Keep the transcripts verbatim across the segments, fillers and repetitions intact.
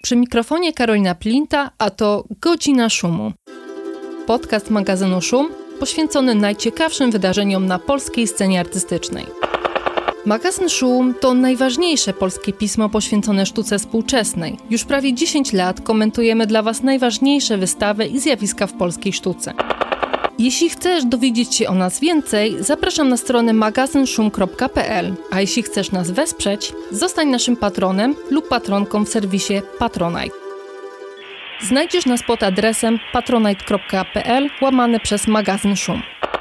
Przy mikrofonie Karolina Plinta, a to Godzina Szumu. Podcast magazynu Szum poświęcony najciekawszym wydarzeniom na polskiej scenie artystycznej. Magazyn Szum to najważniejsze polskie pismo poświęcone sztuce współczesnej. Już prawie dziesięć lat komentujemy dla Was najważniejsze wystawy i zjawiska w polskiej sztuce. Jeśli chcesz dowiedzieć się o nas więcej, zapraszam na stronę magazyn szum kropka p l, a jeśli chcesz nas wesprzeć, zostań naszym patronem lub patronką w serwisie Patronite. Znajdziesz nas pod adresem patronite kropka p l łamane przez magazyn Szum.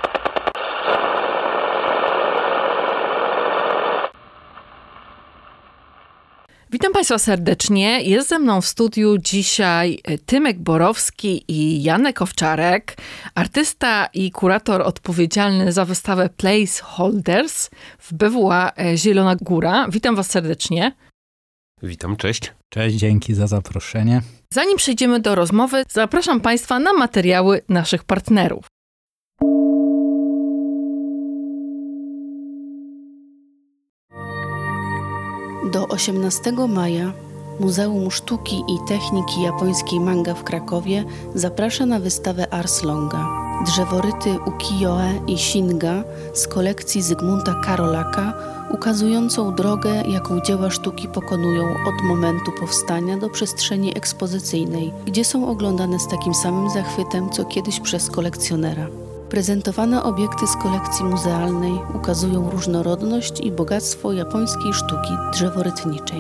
Witam Państwa serdecznie. Jest ze mną w studiu dzisiaj Tymek Borowski i Janek Owczarek, artysta i kurator odpowiedzialny za wystawę Placeholders w B W A Zielona Góra. Witam Was serdecznie. Witam, cześć. Cześć, dzięki za zaproszenie. Zanim przejdziemy do rozmowy, zapraszam Państwa na materiały naszych partnerów. Do osiemnastego maja Muzeum Sztuki i Techniki Japońskiej Manga w Krakowie zaprasza na wystawę Ars Longa. Drzeworyty ukiyo-e i shinga z kolekcji Zygmunta Karolaka, ukazującą drogę, jaką dzieła sztuki pokonują od momentu powstania do przestrzeni ekspozycyjnej, gdzie są oglądane z takim samym zachwytem, co kiedyś przez kolekcjonera. Prezentowane obiekty z kolekcji muzealnej ukazują różnorodność i bogactwo japońskiej sztuki drzeworytniczej.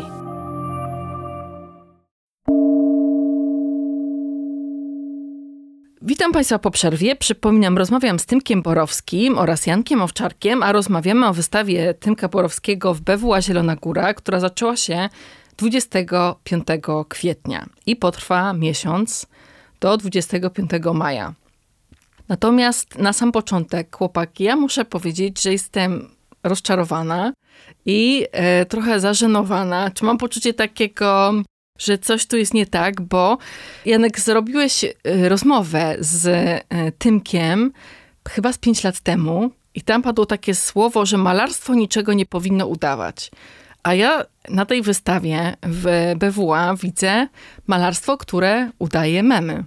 Witam Państwa po przerwie. Przypominam, rozmawiam z Tymkiem Borowskim oraz Jankiem Owczarkiem, a rozmawiamy o wystawie Tymka Borowskiego w B W A Zielona Góra, która zaczęła się dwudziestego piątego kwietnia i potrwa miesiąc do dwudziestego piątego maja. Natomiast na sam początek, chłopaki, ja muszę powiedzieć, że jestem rozczarowana i e, trochę zażenowana. Czy mam poczucie takiego, że coś tu jest nie tak, bo Janek, zrobiłeś e, rozmowę z e, Tymkiem chyba z pięć lat temu i tam padło takie słowo, że malarstwo niczego nie powinno udawać. A ja na tej wystawie w B W A widzę malarstwo, które udaje memy.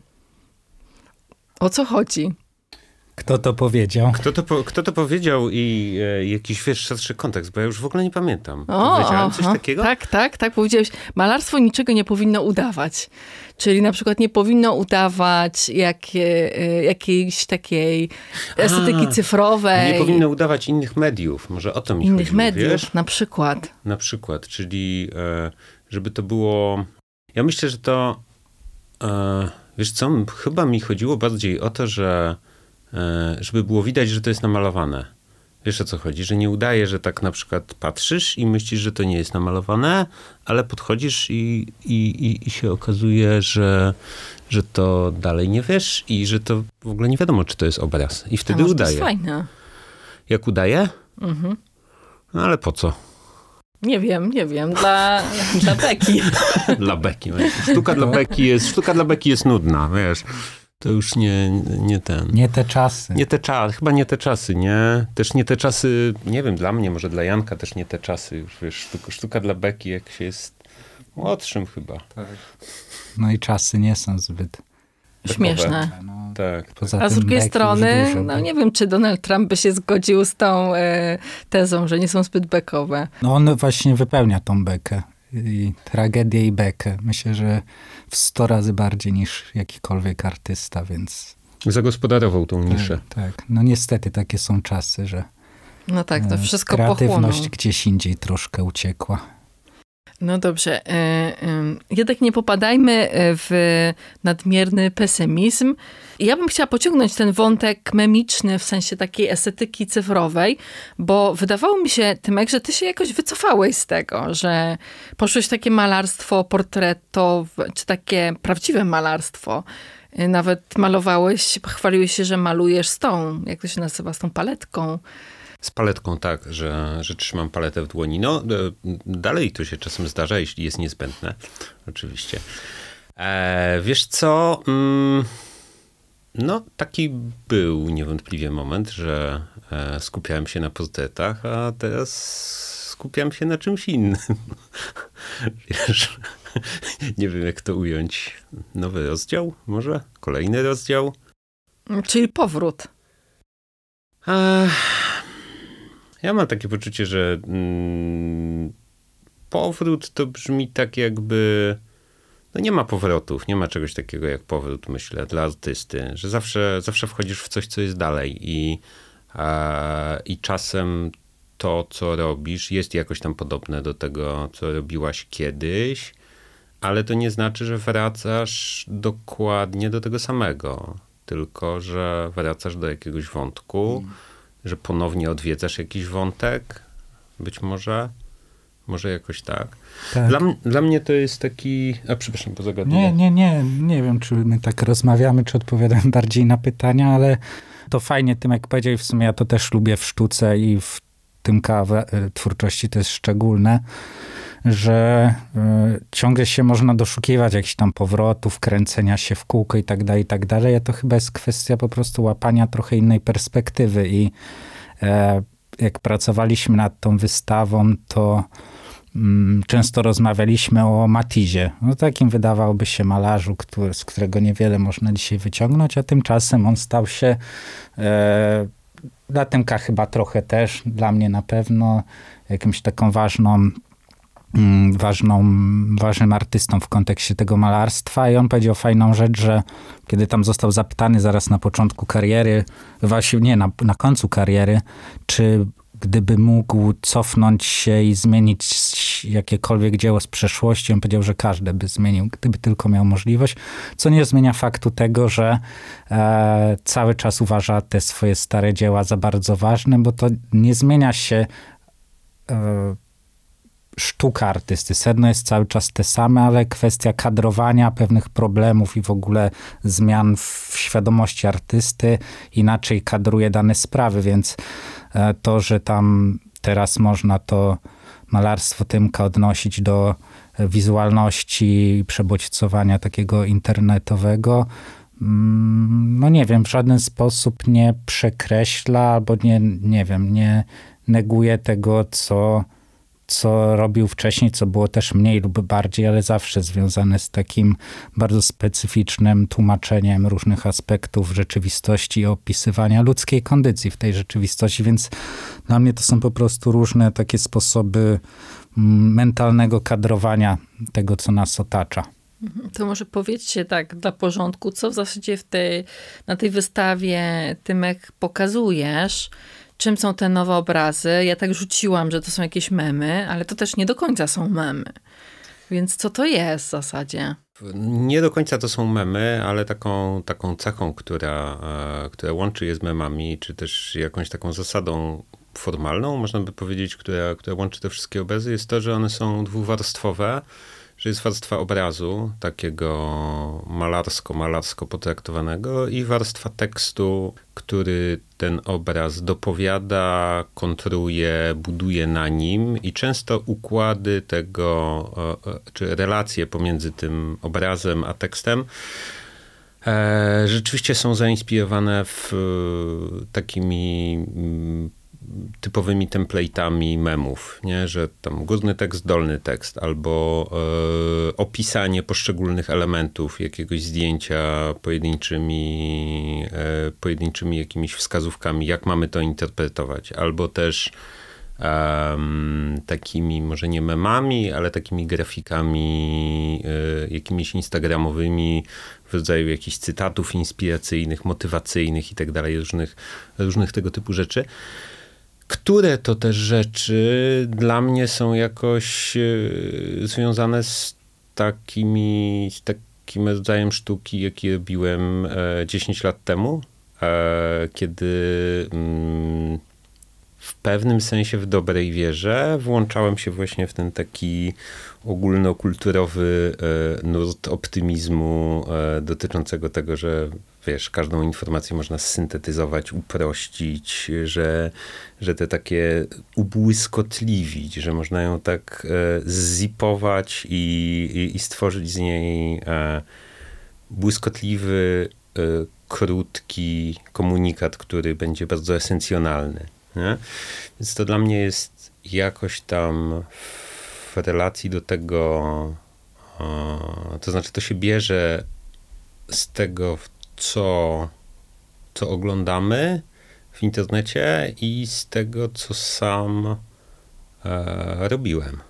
O co chodzi? Kto to powiedział? Kto to, po, kto to powiedział i e, jakiś wiesz, szerszy kontekst, bo ja już w ogóle nie pamiętam. O, Powiedziałem coś aha, takiego? Tak, tak, tak. Powiedziałeś, malarstwo niczego nie powinno udawać. Czyli na przykład nie powinno udawać jakie, e, jakiejś takiej estetyki A, cyfrowej. Nie powinno udawać innych mediów. Może o to mi Innych chodziło, mediów, wiesz? na przykład. Na przykład, czyli e, żeby to było... Ja myślę, że to... E, wiesz co, chyba mi chodziło bardziej o to, że żeby było widać, że to jest namalowane. Wiesz, o co chodzi? Że nie udaje, że tak na przykład patrzysz i myślisz, że to nie jest namalowane, ale podchodzisz i, i, i, i się okazuje, że, że to dalej nie wiesz i że to w ogóle nie wiadomo, czy to jest obraz. I wtedy A może udaje. To jest fajne. Jak udaje? Mhm. No ale po co? Nie wiem, nie wiem. Dla, dla beki. Dla beki. Sztuka dla beki jest, sztuka dla beki jest nudna, wiesz. To już nie, nie ten. Nie te czasy. Nie te czasy, chyba nie te czasy, nie? Też nie te czasy, nie wiem, dla mnie, może dla Janka też nie te czasy. Już wiesz, sztuka, sztuka dla beki, jak się jest młodszym chyba. Tak. No i czasy nie są zbyt śmieszne. No, tak. Poza A z tym drugiej strony, dużo, no bo... nie wiem, czy Donald Trump by się zgodził z tą e, tezą, że nie są zbyt bekowe. No on właśnie wypełnia tą bekę. I tragedię i bekę. Myślę, że w sto razy bardziej niż jakikolwiek artysta, więc... Zagospodarował tą niszę. Tak, tak. No niestety takie są czasy, że No tak, to wszystko kreatywność pochłoną. gdzieś indziej troszkę uciekła. No dobrze. Jednak nie popadajmy w nadmierny pesymizm. Ja bym chciała pociągnąć ten wątek memiczny, w sensie takiej estetyki cyfrowej, bo wydawało mi się, Tymek, że ty się jakoś wycofałeś z tego, że poszłeś w takie malarstwo portretowe, czy takie prawdziwe malarstwo. Nawet malowałeś, chwaliłeś się, że malujesz z tą, jak to się nazywa, z tą paletką. Z paletką, tak, że, że trzymam paletę w dłoni. No, dalej to się czasem zdarza, jeśli jest niezbędne, oczywiście. E, wiesz co, mm, no taki był niewątpliwie moment, że e, skupiałem się na portretach, a teraz skupiam się na czymś innym. Wiesz, nie wiem jak to ująć. Nowy rozdział może? Kolejny rozdział? Czyli powrót. Ech, ja mam takie poczucie, że mm, powrót to brzmi tak jakby... No nie ma powrotów, nie ma czegoś takiego jak powrót, myślę, dla artysty. Że zawsze, zawsze wchodzisz w coś, co jest dalej i, e, i czasem to, co robisz, jest jakoś tam podobne do tego, co robiłaś kiedyś, ale to nie znaczy, że wracasz dokładnie do tego samego, tylko że wracasz do jakiegoś wątku, mm. że ponownie odwiedzasz jakiś wątek, być może, może jakoś tak. tak. Dla, dla mnie to jest taki... A przepraszam, po zagadnieniu. Nie, nie, nie. Nie wiem, czy my tak rozmawiamy, czy odpowiadamy bardziej na pytania, ale to fajnie, tym jak powiedział, w sumie ja to też lubię w sztuce i w tym twórczości to jest szczególne, że y, ciągle się można doszukiwać jakichś tam powrotów, kręcenia się w kółko i tak dalej, i tak dalej. A to chyba jest kwestia po prostu łapania trochę innej perspektywy i e, jak pracowaliśmy nad tą wystawą, to mm, często rozmawialiśmy o Matizie. No takim wydawałoby się malarzu, który, z którego niewiele można dzisiaj wyciągnąć, a tymczasem on stał się e, dla Tymka chyba trochę też, dla mnie na pewno jakimś taką ważną ważną, ważnym artystą w kontekście tego malarstwa i on powiedział fajną rzecz, że kiedy tam został zapytany zaraz na początku kariery, właśnie nie, na, na końcu kariery, czy gdyby mógł cofnąć się i zmienić jakiekolwiek dzieło z przeszłości, on powiedział, że każde by zmienił, gdyby tylko miał możliwość, co nie zmienia faktu tego, że e, cały czas uważa te swoje stare dzieła za bardzo ważne, bo to nie zmienia się e, sztuka artysty. Sedno jest cały czas te same, ale kwestia kadrowania pewnych problemów i w ogóle zmian w świadomości artysty inaczej kadruje dane sprawy, więc to, że tam teraz można to malarstwo Tymka odnosić do wizualności i przebodźcowania takiego internetowego, no nie wiem, w żaden sposób nie przekreśla albo nie, nie wiem, nie neguje tego, co co robił wcześniej, co było też mniej lub bardziej, ale zawsze związane z takim bardzo specyficznym tłumaczeniem różnych aspektów rzeczywistości i opisywania ludzkiej kondycji w tej rzeczywistości, więc dla mnie to są po prostu różne takie sposoby mentalnego kadrowania tego, co nas otacza. To może powiedzcie tak dla porządku, co w zasadzie w tej, na tej wystawie Tymek pokazujesz, czym są te nowe obrazy. Ja tak rzuciłam, że to są jakieś memy, ale to też nie do końca są memy. Więc co to jest w zasadzie? Nie do końca to są memy, ale taką, taką cechą, która, która łączy je z memami, czy też jakąś taką zasadą formalną, można by powiedzieć, która, która łączy te wszystkie obrazy, jest to, że one są dwuwarstwowe, że jest warstwa obrazu, takiego malarsko-malarsko potraktowanego i warstwa tekstu, który ten obraz dopowiada, kontruje, buduje na nim i często układy tego, czy relacje pomiędzy tym obrazem a tekstem rzeczywiście są zainspirowane w takimi typowymi template'ami memów, nie? Że tam górny tekst, dolny tekst, albo e, opisanie poszczególnych elementów jakiegoś zdjęcia pojedynczymi, e, pojedynczymi jakimiś wskazówkami, jak mamy to interpretować, albo też e, takimi, może nie memami, ale takimi grafikami e, jakimiś instagramowymi w rodzaju jakichś cytatów inspiracyjnych, motywacyjnych i tak dalej, różnych, różnych tego typu rzeczy. Które to też rzeczy dla mnie są jakoś y, związane z takimi, z takim rodzajem sztuki, jaki robiłem e, dziesięć lat temu, e, kiedy mm, w pewnym sensie w dobrej wierze włączałem się właśnie w ten taki ogólnokulturowy e, nurt optymizmu e, dotyczącego tego, że wiesz, każdą informację można zsyntetyzować, uprościć, że, że te takie ubłyskotliwić, że można ją tak e, zzipować i, i, i stworzyć z niej e, błyskotliwy, e, krótki komunikat, który będzie bardzo esencjonalny. Nie? Więc to dla mnie jest jakoś tam w relacji do tego o, to znaczy to się bierze z tego, co, co oglądamy w internecie i z tego, co sam e, robiłem.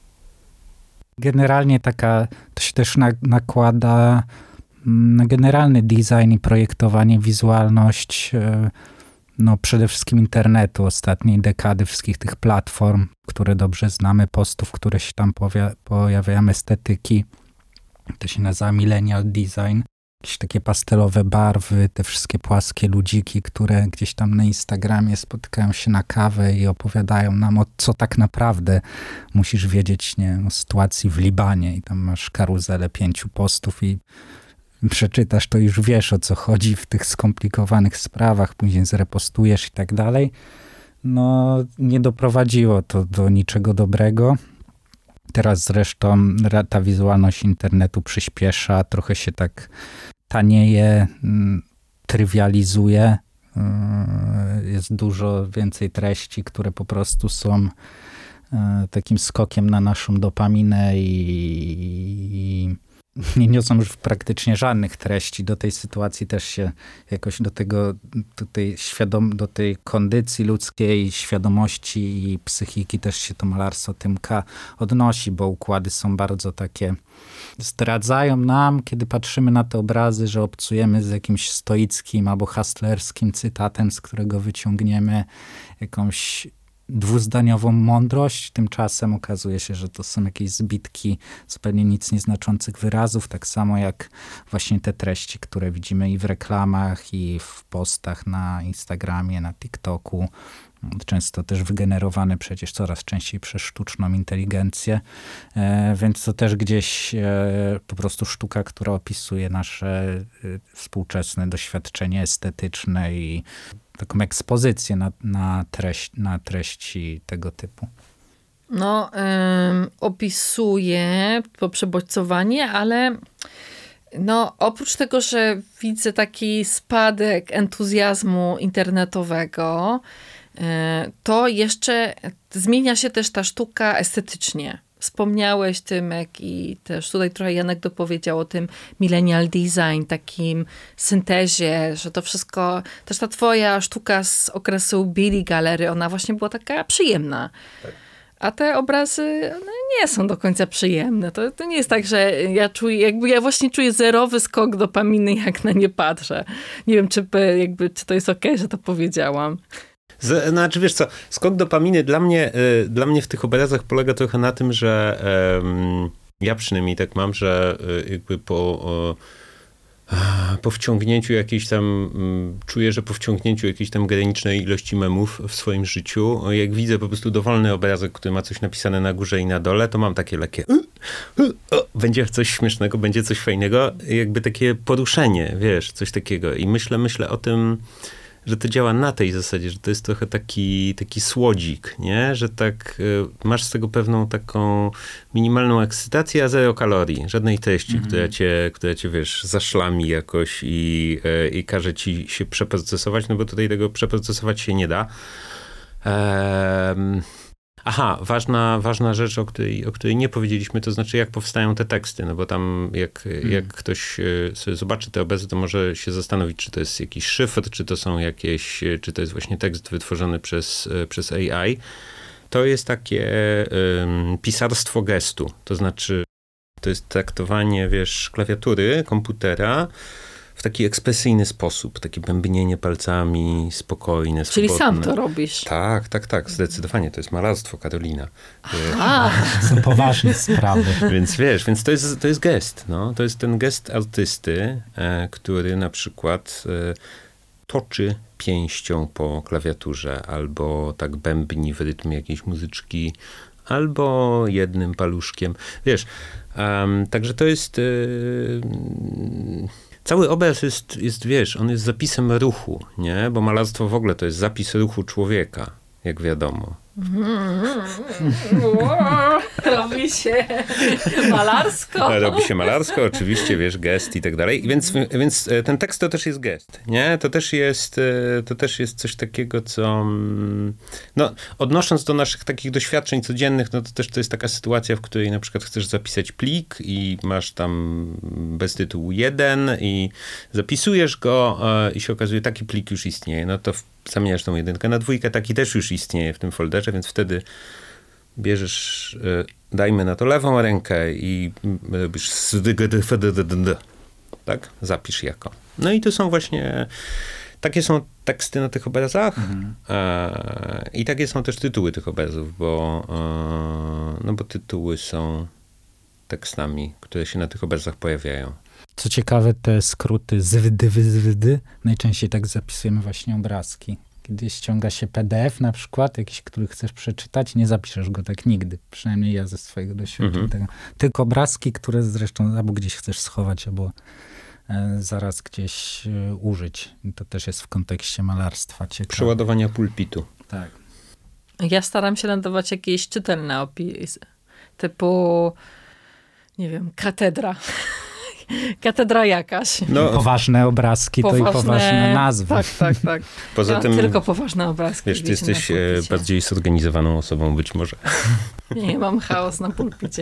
Generalnie taka, to się też na, nakłada na generalny design i projektowanie, wizualność, no przede wszystkim internetu, ostatniej dekady, wszystkich tych platform, które dobrze znamy, postów, które się tam powia- pojawiają, estetyki. To się nazywa millennial design. Jakieś takie pastelowe barwy, te wszystkie płaskie ludziki, które gdzieś tam na Instagramie spotykają się na kawę i opowiadają nam o co tak naprawdę musisz wiedzieć, nie wiem, o sytuacji w Libanie i tam masz karuzelę pięciu postów i przeczytasz, to już wiesz, o co chodzi w tych skomplikowanych sprawach, później zrepostujesz i tak dalej. No, nie doprowadziło to do niczego dobrego. Teraz zresztą ta wizualność internetu przyspiesza, trochę się tak tanieje, trywializuje. Jest dużo więcej treści, które po prostu są takim skokiem na naszą dopaminę i nie niosą już praktycznie żadnych treści. Do tej sytuacji też się jakoś do tego, do tej, świadom, do tej kondycji ludzkiej, świadomości i psychiki też się to malarstwo Tymka odnosi, bo układy są bardzo takie, zdradzają nam, kiedy patrzymy na te obrazy, że obcujemy z jakimś stoickim albo hustlerskim cytatem, z którego wyciągniemy jakąś dwuzdaniową mądrość. Tymczasem okazuje się, że to są jakieś zbitki zupełnie nic nieznaczących wyrazów, tak samo jak właśnie te treści, które widzimy i w reklamach, i w postach na Instagramie, na TikToku. Często też wygenerowane przecież coraz częściej przez sztuczną inteligencję, e, więc to też gdzieś e, po prostu sztuka, która opisuje nasze e, współczesne doświadczenie estetyczne i taką ekspozycję na, na, treść, na treści tego typu. No, ym, opisuje to przebodźcowanie, ale no, oprócz tego, że widzę taki spadek entuzjazmu internetowego, y, to jeszcze zmienia się też ta sztuka estetycznie. Wspomniałeś, Tymek, i też tutaj trochę Janek dopowiedział o tym millennial design, takim syntezie, że to wszystko, też ta twoja sztuka z okresu Billy Galery, ona właśnie była taka przyjemna. Tak. A te obrazy one nie są do końca przyjemne. To, to nie jest tak, że ja czuję, jakby ja właśnie czuję zerowy skok dopaminy, jak na nie patrzę. Nie wiem, czy, jakby, czy to jest okej, okay, że to powiedziałam. Z, znaczy, wiesz co, skok dopaminy dla mnie, y, dla mnie w tych obrazach polega trochę na tym, że y, ja przynajmniej tak mam, że y, jakby po, y, po wciągnięciu jakiejś tam, y, czuję, że po wciągnięciu jakiejś tam granicznej ilości memów w swoim życiu, jak widzę po prostu dowolny obrazek, który ma coś napisane na górze i na dole, to mam takie lekkie y, y, o, będzie coś śmiesznego, będzie coś fajnego, jakby takie poruszenie, wiesz, coś takiego. I myślę, myślę o tym, że to działa na tej zasadzie, że to jest trochę taki, taki słodzik, nie? Że tak y, masz z tego pewną taką minimalną ekscytację, a zero kalorii, żadnej treści, mm-hmm. która cię, która cię, wiesz, zaszlami jakoś i, y, i każe ci się przeprocesować, no bo tutaj tego przeprocesować się nie da. Ehm... Aha, ważna, ważna rzecz, o której, o której nie powiedzieliśmy, to znaczy jak powstają te teksty, no bo tam jak, hmm. jak ktoś sobie zobaczy te obrazy, to może się zastanowić, czy to jest jakiś szyfr, czy to są jakieś, czy to jest właśnie tekst wytworzony przez, przez A I. To jest takie um, pisarstwo gestu, to znaczy to jest traktowanie, wiesz, klawiatury komputera w taki ekspresyjny sposób, takie bębnienie palcami, spokojne, Czyli swobodne. sam to robisz. Tak, tak, tak, zdecydowanie. To jest malarstwo, Karolina. A, są poważne sprawy. Więc wiesz, więc to jest, to jest gest, no. To jest ten gest artysty, e, który na przykład e, toczy pięścią po klawiaturze, albo tak bębni w rytmie jakiejś muzyczki, albo jednym paluszkiem. Wiesz, um, także to jest... E, Cały obraz jest, jest, wiesz, on jest zapisem ruchu, nie? Bo malarstwo w ogóle to jest zapis ruchu człowieka, jak wiadomo. Robi się malarsko. Robi się malarsko, oczywiście, wiesz, gest i tak dalej. Więc, więc ten tekst to też jest gest, nie? To też jest, to też jest coś takiego, co... No, odnosząc do naszych takich doświadczeń codziennych, no to też to jest taka sytuacja, w której na przykład chcesz zapisać plik i masz tam bez tytułu jeden i zapisujesz go i się okazuje, taki plik już istnieje. No to zamieniasz tą jedynkę na dwójkę, taki też już istnieje w tym folderze, więc wtedy bierzesz, dajmy na to lewą rękę i robisz tak? Zapisz jako. No i to są właśnie, takie są teksty na tych obrazach mhm. i takie są też tytuły tych obrazów, bo, no bo tytuły są tekstami, które się na tych obrazach pojawiają. Co ciekawe, te skróty zwdy, zwdy, najczęściej tak zapisujemy właśnie obrazki. Kiedy ściąga się P D F na przykład, jakiś, który chcesz przeczytać, nie zapiszesz go tak nigdy. Przynajmniej ja ze swojego doświadczenia. Mhm. Tylko obrazki, które zresztą albo gdzieś chcesz schować, albo e, zaraz gdzieś e, użyć. To też jest w kontekście malarstwa ciekawe. Przeładowania pulpitu. Tak. Ja staram się nadawać jakieś czytelne opisy. Typu, nie wiem, katedra. Katedra jakaś. No, poważne obrazki, poważne, to i poważne nazwy. Tak, tak, tak. Poza ja tym, tylko poważne obrazki. Wiesz, ty jesteś bardziej zorganizowaną osobą być może. Nie, mam chaos na pulpicie.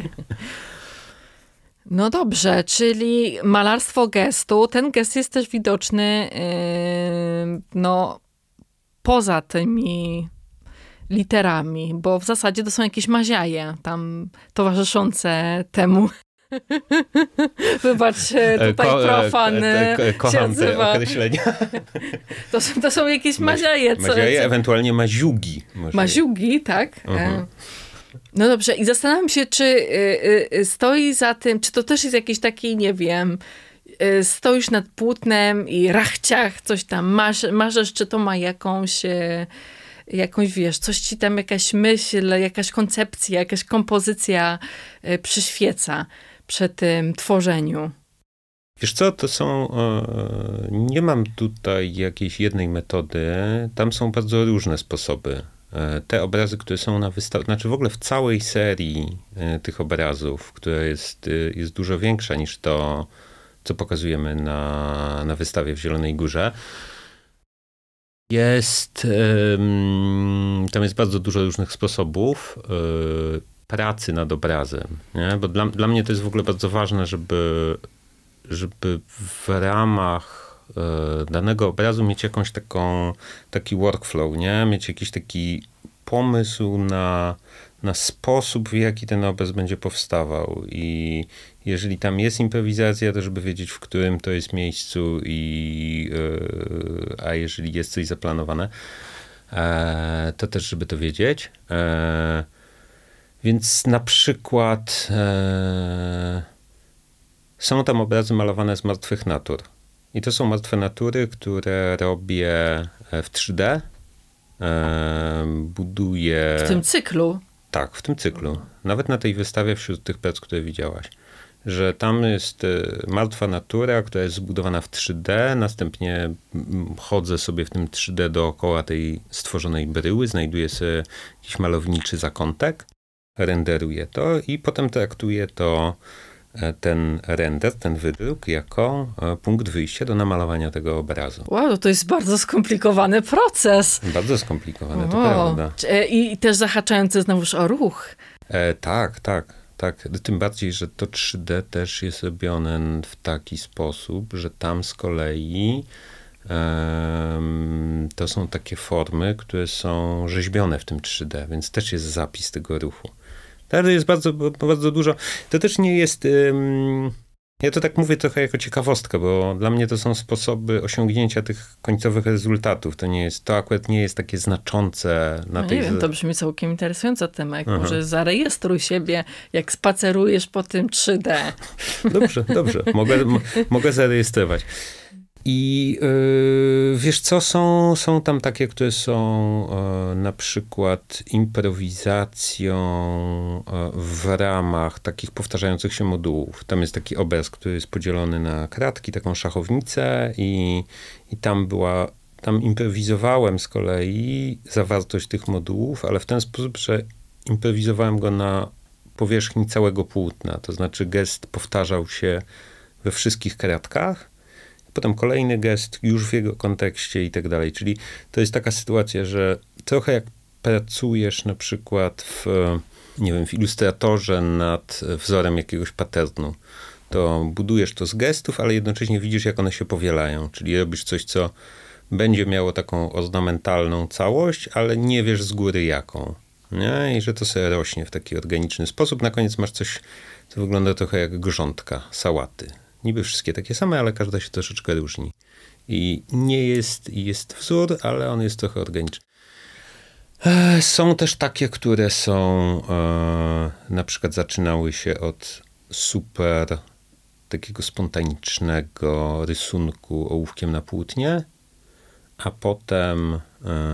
No dobrze, czyli malarstwo gestu. Ten gest jest też widoczny yy, no, poza tymi literami, bo w zasadzie to są jakieś maziaje tam towarzyszące temu. Wybacz, tutaj Ko, profan ko, ko, kocham te określenia. To są, to są jakieś maziaje. Co, maziaje, co? Ewentualnie maziugi. Może. Maziugi, tak. Uh-huh. No dobrze, i zastanawiam się, czy y, y, stoi za tym, czy to też jest jakiś taki, nie wiem, y, stoisz nad płótnem i rachciach, coś tam masz, marzesz, czy to ma jakąś... Y, jakąś, wiesz, coś ci tam, jakaś myśl, jakaś koncepcja, jakaś kompozycja y, przyświeca przy tym tworzeniu. Wiesz co, to są, e, nie mam tutaj jakiejś jednej metody, tam są bardzo różne sposoby. E, te obrazy, które są na wystawie, znaczy w ogóle w całej serii e, tych obrazów, która jest, e, jest dużo większa niż to, co pokazujemy na, na wystawie w Zielonej Górze, Jest, tam jest bardzo dużo różnych sposobów pracy nad obrazem, nie? Bo dla, dla mnie to jest w ogóle bardzo ważne, żeby, żeby w ramach danego obrazu mieć jakąś taką, taki workflow, nie? Mieć jakiś taki pomysł na, na sposób, w jaki ten obraz będzie powstawał. I jeżeli tam jest improwizacja, to żeby wiedzieć, w którym to jest miejscu, i, yy, a jeżeli jest coś zaplanowane, e, to też, żeby to wiedzieć. E, więc na przykład e, są tam obrazy malowane z martwych natur. I to są martwe natury, które robię w trzy D. E, buduję... W tym cyklu? Tak, w tym cyklu. Nawet na tej wystawie wśród tych prac, które widziałaś. Że tam jest martwa natura, która jest zbudowana w trzy D, następnie chodzę sobie w tym trzy D dookoła tej stworzonej bryły, znajduję sobie jakiś malowniczy zakątek, renderuję to i potem traktuję to, ten render, ten wydruk, jako punkt wyjścia do namalowania tego obrazu. Wow, to jest bardzo skomplikowany proces. Bardzo skomplikowany, to wow. prawda. I też zahaczający znowuż o ruch. E, tak, tak. Tak, tym bardziej, że to trzy D też jest robione w taki sposób, że tam z kolei um, to są takie formy, które są rzeźbione w tym trzy D, więc też jest zapis tego ruchu. To jest bardzo, bardzo dużo. To też nie jest... Um, ja to tak mówię trochę jako ciekawostkę, bo dla mnie to są sposoby osiągnięcia tych końcowych rezultatów. To nie jest, to akurat nie jest takie znaczące na no tej... Nie wiem, to brzmi całkiem interesująco, Tymek. Aha. Może zarejestruj siebie, jak spacerujesz po tym trzy D. Dobrze, dobrze. Mogę, m- mogę zarejestrować. I yy, wiesz co, są, są tam takie, które są yy, na przykład improwizacją yy, w ramach takich powtarzających się modułów. Tam jest taki obraz, który jest podzielony na kratki, taką szachownicę i, i tam była tam improwizowałem z kolei zawartość tych modułów, ale w ten sposób, że improwizowałem go na powierzchni całego płótna. To znaczy gest powtarzał się we wszystkich kratkach, potem kolejny gest już w jego kontekście i tak dalej. Czyli to jest taka sytuacja, że trochę jak pracujesz na przykład w, nie wiem, w Illustratorze nad wzorem jakiegoś patternu, to budujesz to z gestów, ale jednocześnie widzisz, jak one się powielają. Czyli robisz coś, co będzie miało taką ornamentalną całość, ale nie wiesz z góry jaką. Nie? I że to sobie rośnie w taki organiczny sposób. Na koniec masz coś, co wygląda trochę jak grządka sałaty. Niby wszystkie takie same, ale każda się troszeczkę różni. I nie jest, jest wzór, ale on jest trochę organiczny. Są też takie, które są, e, na przykład zaczynały się od super takiego spontanicznego rysunku ołówkiem na płótnie, a potem e,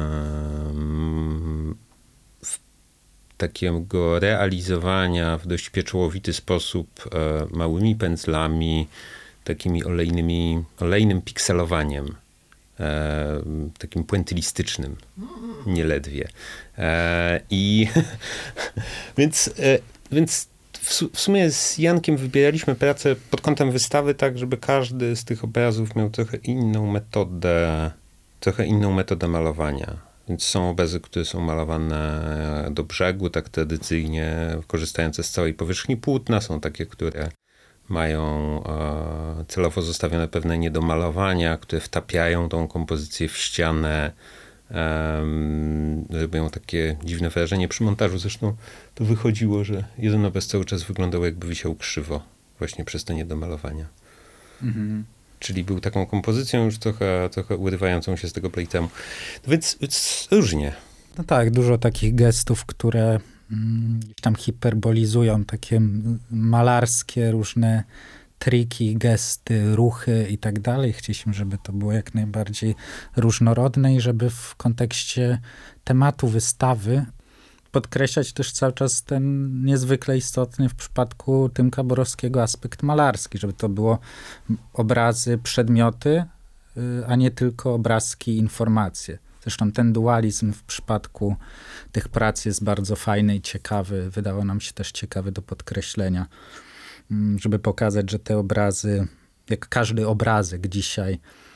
w takiego realizowania w dość pieczołowity sposób e, małymi pędzlami, takimi olejnymi, olejnym pikselowaniem. E, takim puentylistycznym, nieledwie. E, I więc, e, więc w, su, w sumie z Jankiem wybieraliśmy pracę pod kątem wystawy tak, żeby każdy z tych obrazów miał trochę inną metodę, trochę inną metodę malowania. Więc są obrazy, które są malowane do brzegu, tak tradycyjnie, korzystające z całej powierzchni płótna. Są takie, które mają e, celowo zostawione pewne niedomalowania, które wtapiają tą kompozycję w ścianę. E, robią takie dziwne wrażenie. Przy montażu zresztą to wychodziło, że jeden obraz cały czas wyglądał, jakby wisiał krzywo, właśnie przez te niedomalowania. Mhm. Czyli był taką kompozycją już trochę, trochę urywającą się z tego playtime'u. No więc, więc różnie. No tak, dużo takich gestów, które gdzieś tam hiperbolizują takie malarskie różne triki, gesty, ruchy i tak dalej. Chcieliśmy, żeby to było jak najbardziej różnorodne i żeby w kontekście tematu wystawy podkreślać też cały czas ten niezwykle istotny w przypadku Tymka Borowskiego aspekt malarski, żeby to było obrazy, przedmioty, a nie tylko obrazki, informacje. Zresztą ten dualizm w przypadku tych prac jest bardzo fajny i ciekawy. Wydało nam się też ciekawy do podkreślenia, żeby pokazać, że te obrazy, jak każdy obrazek dzisiaj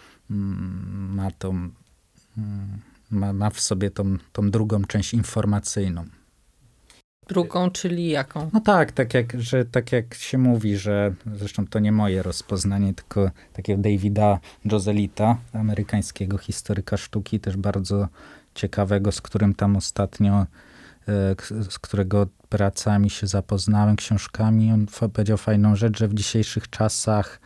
ma, tą, ma, ma w sobie tą, tą drugą część informacyjną. Drugą, czyli jaką? No tak, tak jak, że, tak jak się mówi, że zresztą to nie moje rozpoznanie, tylko takiego Davida Joselita, amerykańskiego historyka sztuki, też bardzo ciekawego, z którym tam ostatnio, z którego pracami się zapoznałem, książkami. On powiedział fajną rzecz, że w dzisiejszych czasach,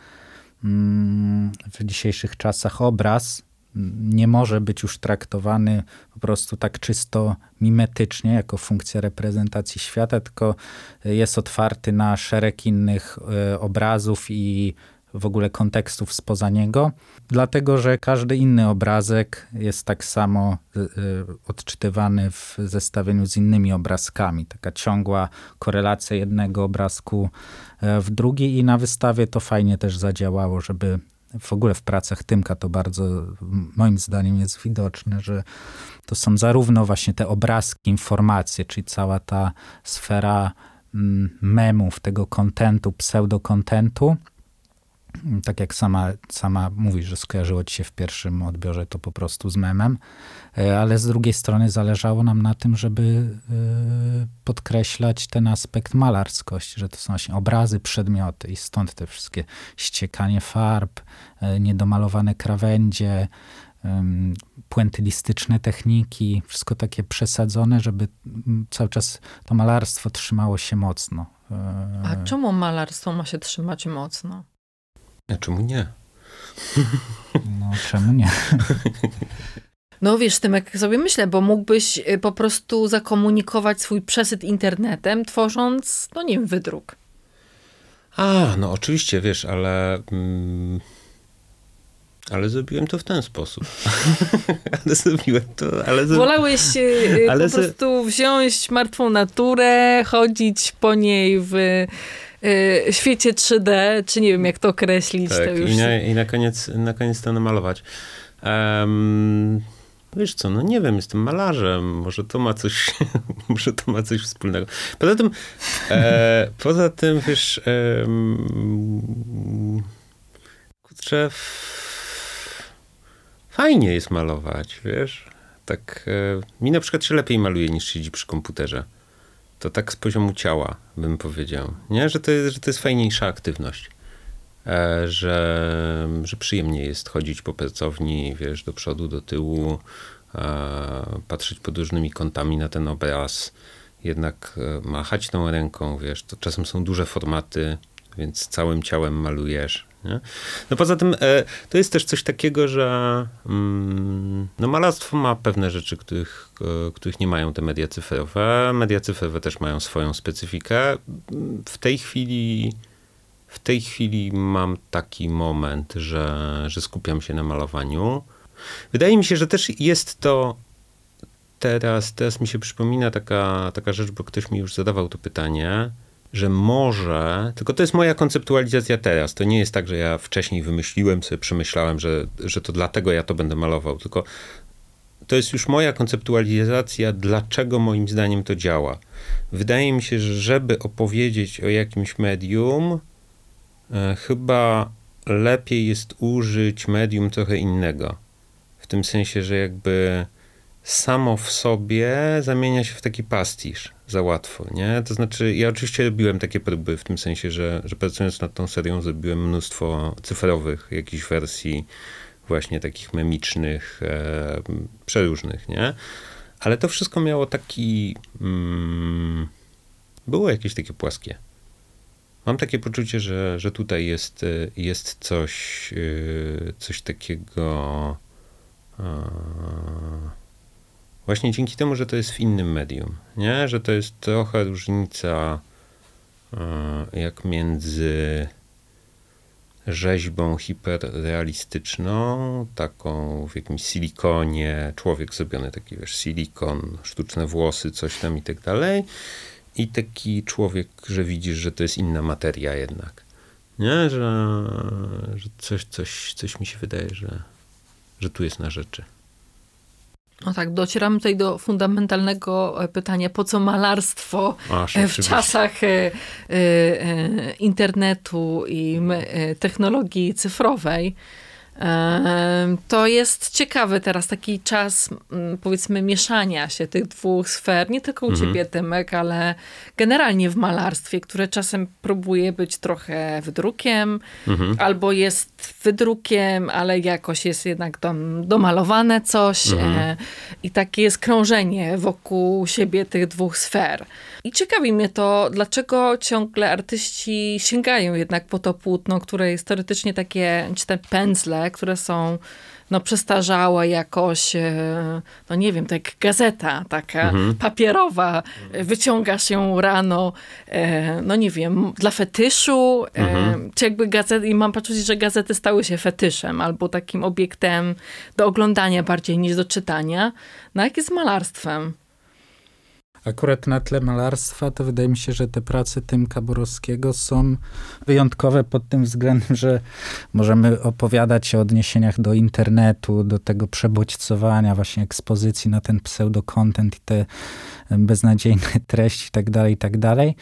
w dzisiejszych czasach obraz nie może być już traktowany po prostu tak czysto mimetycznie, jako funkcja reprezentacji świata, tylko jest otwarty na szereg innych obrazów i w ogóle kontekstów spoza niego, dlatego że każdy inny obrazek jest tak samo odczytywany w zestawieniu z innymi obrazkami. Taka ciągła korelacja jednego obrazku w drugi i na wystawie to fajnie też zadziałało, żeby w ogóle w pracach Tymka to bardzo moim zdaniem jest widoczne, że to są zarówno właśnie te obrazki, informacje, czyli cała ta sfera memów, tego kontentu, pseudokontentu. Tak jak sama, sama mówisz, że skojarzyło ci się w pierwszym odbiorze to po prostu z memem, ale z drugiej strony zależało nam na tym, żeby podkreślać ten aspekt malarskości, że to są właśnie obrazy, przedmioty i stąd te wszystkie ściekanie farb, niedomalowane krawędzie, puentylistyczne techniki, wszystko takie przesadzone, żeby cały czas to malarstwo trzymało się mocno. A czemu malarstwo ma się trzymać mocno? A czemu nie? No, czemu nie? No wiesz, Tymek, sobie myślę, bo mógłbyś po prostu zakomunikować swój przesyt internetem, tworząc, no nie wiem, wydruk. A, no oczywiście, wiesz, ale... Mm, ale zrobiłem to w ten sposób. ale zrobiłem to, ale... Zro... Wolałeś ale po prostu wziąć martwą naturę, chodzić po niej w... w świecie trzy D, czy nie wiem, jak to określić. Tak, to już... i, na, i na, koniec, na koniec to namalować. Um, wiesz co, no nie wiem, jestem malarzem, może to ma coś, może to ma coś wspólnego. Poza tym, e, poza tym, wiesz, e, kurczę, fajnie jest malować, wiesz, tak, e, mi na przykład się lepiej maluje niż siedzi przy komputerze. To tak z poziomu ciała, bym powiedział, nie? Że to jest, że to jest fajniejsza aktywność. E, że, że przyjemnie jest chodzić po pracowni, wiesz, do przodu, do tyłu, e, patrzeć pod różnymi kątami na ten obraz, jednak e, machać tą ręką, wiesz, to czasem są duże formaty, więc całym ciałem malujesz, nie? No poza tym e, to jest też coś takiego, że mm, no malarstwo ma pewne rzeczy, których, e, których nie mają te media cyfrowe. Media cyfrowe też mają swoją specyfikę. W tej chwili W tej chwili mam taki moment, że, że skupiam się na malowaniu. Wydaje mi się, że też jest to teraz, teraz mi się przypomina taka, taka rzecz, bo ktoś mi już zadawał to pytanie, że może, tylko to jest moja konceptualizacja teraz, to nie jest tak, że ja wcześniej wymyśliłem sobie, przemyślałem, że, że to dlatego ja to będę malował, tylko to jest już moja konceptualizacja, dlaczego moim zdaniem to działa. Wydaje mi się, że żeby opowiedzieć o jakimś medium, chyba lepiej jest użyć medium trochę innego. W tym sensie, że jakby samo w sobie zamienia się w taki pastisz za łatwo, nie? To znaczy, ja oczywiście robiłem takie próby w tym sensie, że, że pracując nad tą serią zrobiłem mnóstwo cyfrowych jakichś wersji właśnie takich memicznych, e, przeróżnych, nie? Ale to wszystko miało taki... Mm, było jakieś takie płaskie. Mam takie poczucie, że, że tutaj jest, jest coś, coś takiego właśnie dzięki temu, że to jest w innym medium, nie? Że to jest trochę różnica jak między rzeźbą hiperrealistyczną, taką w jakimś silikonie, człowiek zrobiony taki, wiesz, silikon, sztuczne włosy, coś tam i tak dalej. I taki człowiek, że widzisz, że to jest inna materia jednak. Nie? Że, że coś, coś, coś mi się wydaje, że, że tu jest na rzeczy. No tak, docieramy tutaj do fundamentalnego pytania, po co malarstwo Aż, w oczywiście. czasach y, y, internetu i y, technologii cyfrowej. To jest ciekawy teraz taki czas, powiedzmy, mieszania się tych dwóch sfer, nie tylko u mhm. ciebie, Tymek, ale generalnie w malarstwie, które czasem próbuje być trochę wydrukiem, mhm. albo jest wydrukiem, ale jakoś jest jednak dom, domalowane coś mhm. i takie jest krążenie wokół siebie tych dwóch sfer. I ciekawi mnie to, dlaczego ciągle artyści sięgają jednak po to płótno, które jest teoretycznie takie, czy te pędzle, które są no, przestarzałe jakoś, no nie wiem, tak jak gazeta taka mhm. papierowa, wyciągasz ją rano, no nie wiem, dla fetyszu, mhm. czy jakby gazety, i mam poczucie, że gazety stały się fetyszem, albo takim obiektem do oglądania bardziej niż do czytania. No jak jest z malarstwem? Akurat na tle malarstwa to wydaje mi się, że te prace Tymka Borowskiego są wyjątkowe pod tym względem, że możemy opowiadać o odniesieniach do internetu, do tego przebodźcowania właśnie ekspozycji na ten pseudo-content i te beznadziejne treści i tak dalej, i tak dalej.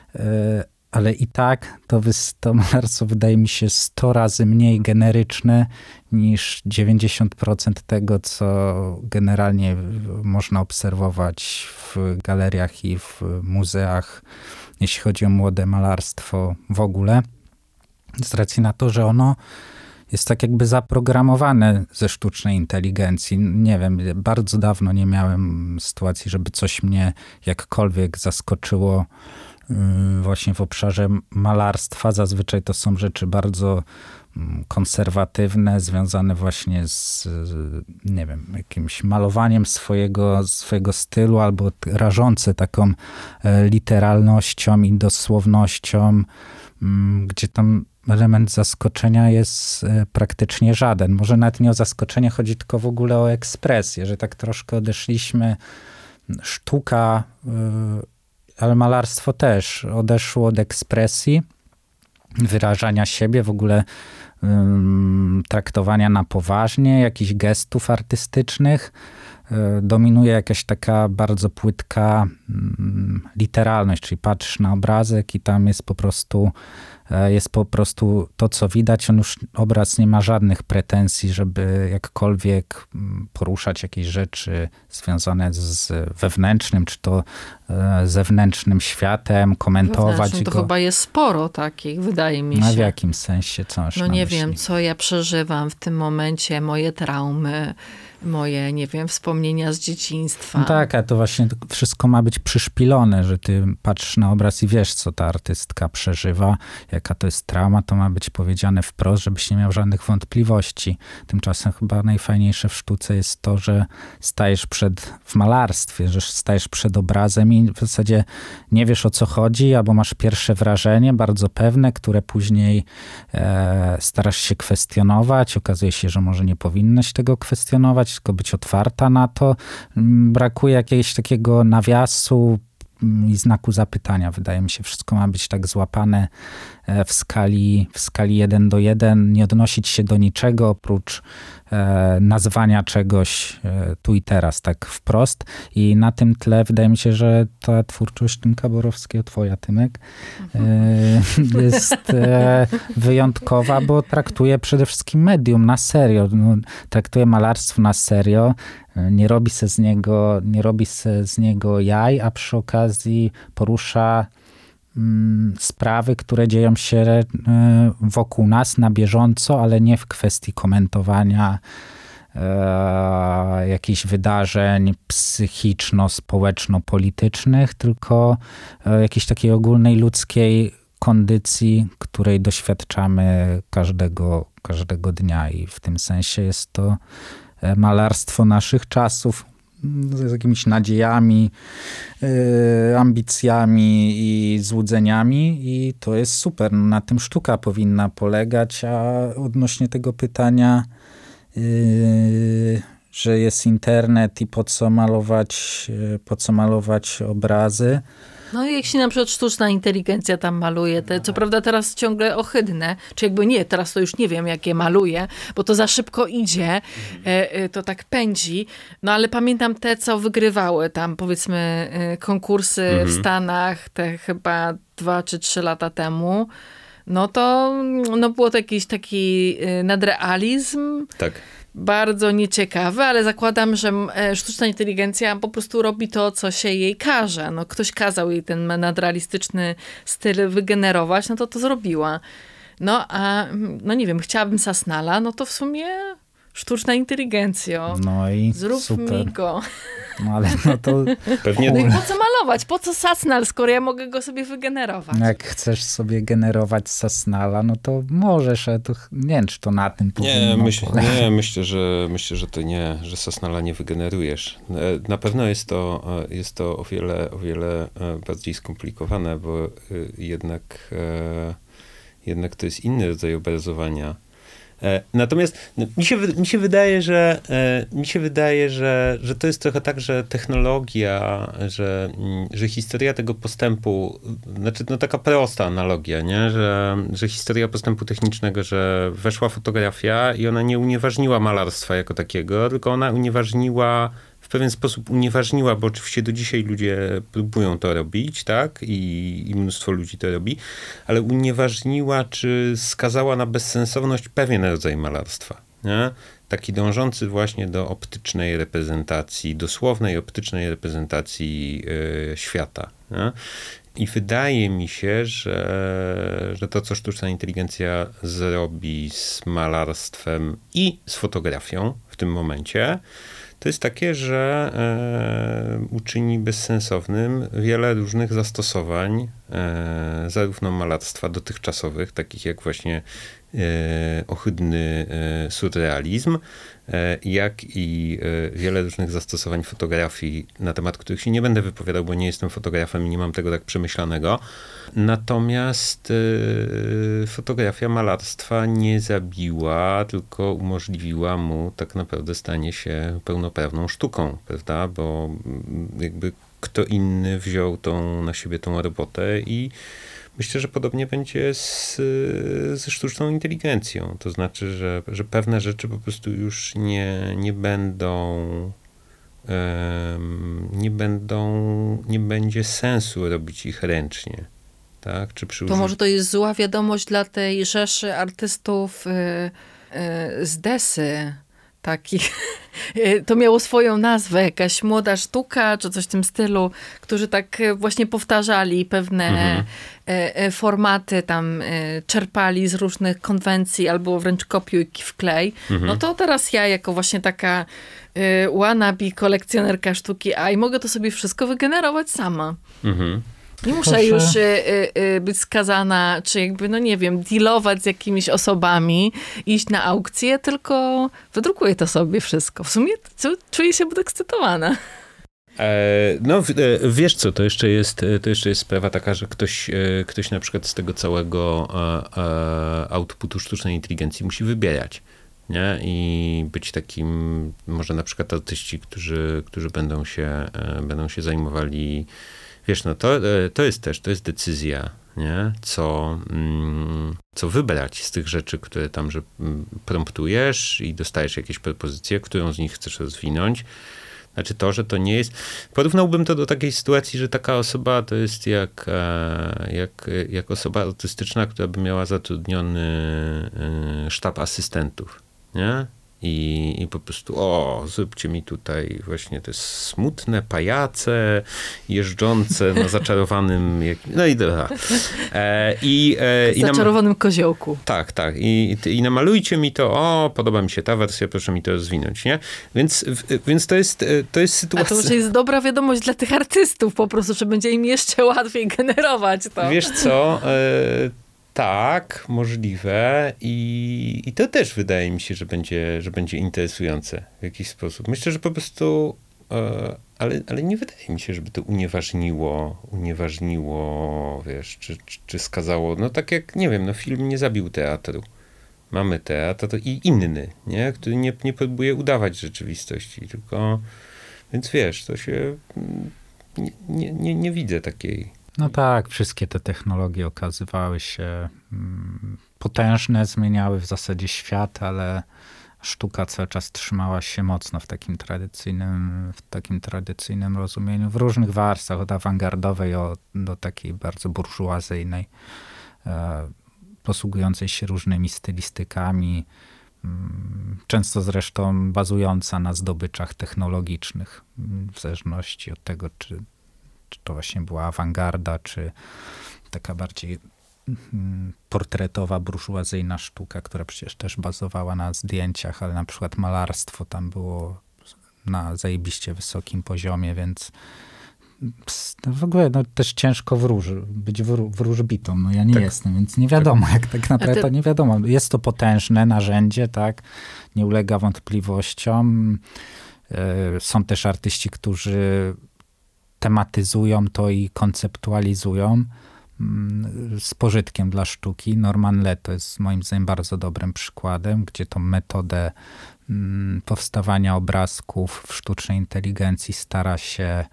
Ale i tak to, to malarstwo wydaje mi się sto razy mniej generyczne niż dziewięćdziesiąt procent tego, co generalnie można obserwować w galeriach i w muzeach, jeśli chodzi o młode malarstwo w ogóle. Z racji na to, że ono jest tak jakby zaprogramowane ze sztucznej inteligencji. Nie wiem, bardzo dawno nie miałem sytuacji, żeby coś mnie jakkolwiek zaskoczyło właśnie w obszarze malarstwa. Zazwyczaj to są rzeczy bardzo konserwatywne, związane właśnie z, nie wiem, jakimś malowaniem swojego, swojego stylu, albo rażące taką literalnością i dosłownością, gdzie tam element zaskoczenia jest praktycznie żaden. Może nawet nie o zaskoczenie, chodzi tylko w ogóle o ekspresję, że tak troszkę odeszliśmy, sztuka, ale malarstwo też odeszło od ekspresji wyrażania siebie, w ogóle um, traktowania na poważnie, jakichś gestów artystycznych. Dominuje jakaś taka bardzo płytka um, literalność, czyli patrzysz na obrazek i tam jest po prostu jest po prostu to, co widać. On już, obraz nie ma żadnych pretensji, żeby jakkolwiek poruszać jakieś rzeczy związane z wewnętrznym, czy to zewnętrznym światem, komentować to go. chyba jest sporo takich, wydaje mi się. No w jakim sensie? Co masz No na nie myśli? wiem, co ja przeżywam w tym momencie, moje traumy, moje, nie wiem, wspomnienia z dzieciństwa. No tak, a to właśnie wszystko ma być przyszpilone, że ty patrzysz na obraz i wiesz, co ta artystka przeżywa, jaka to jest trauma, to ma być powiedziane wprost, żebyś nie miał żadnych wątpliwości. Tymczasem chyba najfajniejsze w sztuce jest to, że stajesz przed, w malarstwie, że stajesz przed obrazem i w zasadzie nie wiesz, o co chodzi, albo masz pierwsze wrażenie, bardzo pewne, które później e, starasz się kwestionować. Okazuje się, że może nie powinnaś tego kwestionować, tylko być otwarta na to. Brakuje jakiegoś takiego nawiasu i znaku zapytania. Wydaje mi się, wszystko ma być tak złapane w skali, w skali jeden do jeden, nie odnosić się do niczego oprócz e, nazwania czegoś e, tu i teraz, tak wprost. I na tym tle wydaje mi się, że ta twórczość Tymka Borowskiego, twoja Tymek, e, jest e, wyjątkowa, bo traktuje przede wszystkim medium na serio. No, traktuje malarstwo na serio. Nie robi se z niego, nie robi se z niego jaj, a przy okazji porusza sprawy, które dzieją się wokół nas na bieżąco, ale nie w kwestii komentowania e, jakichś wydarzeń psychiczno-społeczno-politycznych, tylko e, jakiejś takiej ogólnej ludzkiej kondycji, której doświadczamy każdego, każdego dnia i w tym sensie jest to malarstwo naszych czasów, z jakimiś nadziejami, yy, ambicjami i złudzeniami i to jest super. Na tym sztuka powinna polegać, a odnośnie tego pytania, yy, że jest internet i po co malować, yy, po co malować obrazy. No i jak się na przykład sztuczna inteligencja tam maluje, te, co prawda teraz ciągle ohydne, czy jakby nie, teraz to już nie wiem, jakie maluje, bo to za szybko idzie, e, to tak pędzi, no ale pamiętam te, co wygrywały tam, powiedzmy, e, konkursy mhm. w Stanach, te chyba dwa czy trzy lata temu, no to no było to jakiś taki nadrealizm. Tak. Bardzo nieciekawe, ale zakładam, że sztuczna inteligencja po prostu robi to, co się jej każe. No, ktoś kazał jej ten nadrealistyczny styl wygenerować, no to to zrobiła. No a, no nie wiem, chciałabym Sasnala, no to w sumie sztuczna inteligencja. No i zrób super. mi go. No ale no to... Pewnie... No i po co malować? Po co Sasnal, skoro ja mogę go sobie wygenerować? Jak chcesz sobie generować Sasnala, no to możesz, ale to nie wiem, czy to na tym nie, myśl, nie, myślę, że myślę, że to nie, że Sasnala nie wygenerujesz. Na pewno jest to, jest to o wiele, o wiele bardziej skomplikowane, bo jednak, jednak to jest inny rodzaj obrazowania. Natomiast no, mi, się, mi się wydaje, że mi się wydaje, że, że to jest trochę tak, że technologia, że, że historia tego postępu, znaczy no taka prosta analogia, nie? Że, że historia postępu technicznego, że weszła fotografia i ona nie unieważniła malarstwa jako takiego, tylko ona unieważniła w pewien sposób unieważniła, bo oczywiście do dzisiaj ludzie próbują to robić, tak? I, i mnóstwo ludzi to robi, ale unieważniła, czy skazała na bezsensowność pewien rodzaj malarstwa, nie? Taki dążący właśnie do optycznej reprezentacji, dosłownej optycznej reprezentacji yy, świata, nie? I wydaje mi się, że, że to, co sztuczna inteligencja zrobi z malarstwem i z fotografią w tym momencie, to jest takie, że e, uczyni bezsensownym wiele różnych zastosowań, e, zarówno malarstwa dotychczasowych, takich jak właśnie e, ohydny e, surrealizm, e, jak i e, wiele różnych zastosowań fotografii, na temat których się nie będę wypowiadał, bo nie jestem fotografem i nie mam tego tak przemyślanego. Natomiast e, fotografia malarstwa nie zabiła, tylko umożliwiła mu tak naprawdę stanie się pełnoprawną sztuką, prawda? Bo jakby kto inny wziął tą, na siebie tą robotę i myślę, że podobnie będzie z, ze sztuczną inteligencją. To znaczy, że, że pewne rzeczy po prostu już nie, nie będą um, nie będą, nie będzie sensu robić ich ręcznie. Tak? Czy przy To może to jest zła wiadomość dla tej rzeszy artystów yy, yy, z Desy, takich. To miało swoją nazwę, jakaś młoda sztuka, czy coś w tym stylu, którzy tak właśnie powtarzali pewne mhm. formaty, tam czerpali z różnych konwencji, albo wręcz kopiuj w klej. Mhm. No to teraz ja, jako właśnie taka wannabe kolekcjonerka sztuki, a i mogę to sobie wszystko wygenerować sama. Mhm. Nie muszę Proszę. już y, y, być skazana, czy jakby, no nie wiem, dealować z jakimiś osobami, iść na aukcję, tylko wydrukuję to sobie wszystko. W sumie co, czuję się podekscytowana. E, no, wiesz co, to jeszcze jest, to jeszcze jest sprawa taka, że ktoś, ktoś na przykład z tego całego e, e, outputu sztucznej inteligencji musi wybierać. Nie? I być takim, może na przykład artyści, którzy, którzy będą się, e, będą się zajmowali. Wiesz, no to, to jest też, to jest decyzja, nie? Co, co wybrać z tych rzeczy, które tam, że promptujesz i dostajesz jakieś propozycje, którą z nich chcesz rozwinąć. Znaczy to, że to nie jest... Porównałbym to do takiej sytuacji, że taka osoba to jest jak, jak, jak osoba artystyczna, która by miała zatrudniony sztab asystentów, nie? I, I po prostu, o, zróbcie mi tutaj właśnie te smutne pajace jeżdżące na zaczarowanym... Jak, no i dobra. E, i, e, i zaczarowanym nam, koziołku. Tak, tak. I, I namalujcie mi to, o, podoba mi się ta wersja, proszę mi to rozwinąć, nie? Więc, więc to jest, to jest sytuacja... A to już jest dobra wiadomość dla tych artystów po prostu, że będzie im jeszcze łatwiej generować to. Wiesz co... E, Tak, możliwe i, i to też wydaje mi się, że będzie, że będzie interesujące w jakiś sposób. Myślę, że po prostu, e, ale, ale nie wydaje mi się, żeby to unieważniło, unieważniło, wiesz, czy, czy, czy skazało, no tak jak, nie wiem, no film nie zabił teatru. Mamy teatr to i inny, nie? Który nie, nie próbuje udawać rzeczywistości, tylko, więc wiesz, to się, nie, nie, nie, nie widzę takiej. No tak, wszystkie te technologie okazywały się mm, potężne, zmieniały w zasadzie świat, ale sztuka cały czas trzymała się mocno w takim tradycyjnym, w takim tradycyjnym rozumieniu, w różnych warstwach, od awangardowej o, do takiej bardzo burżuazyjnej, e, posługującej się różnymi stylistykami, mm, często zresztą bazująca na zdobyczach technologicznych, w zależności od tego, czy czy to właśnie była awangarda, czy taka bardziej portretowa, burżuazyjna sztuka, która przecież też bazowała na zdjęciach, ale na przykład malarstwo tam było na zajebiście wysokim poziomie, więc w ogóle no, też ciężko wróż, być wró- wróżbitą. No ja nie tak. jestem, więc nie wiadomo, jak tak naprawdę ty... to nie wiadomo. Jest to potężne narzędzie, tak, nie ulega wątpliwościom. Są też artyści, którzy tematyzują to i konceptualizują z pożytkiem dla sztuki. Norman Leto jest moim zdaniem bardzo dobrym przykładem, gdzie tą metodę powstawania obrazków w sztucznej inteligencji stara się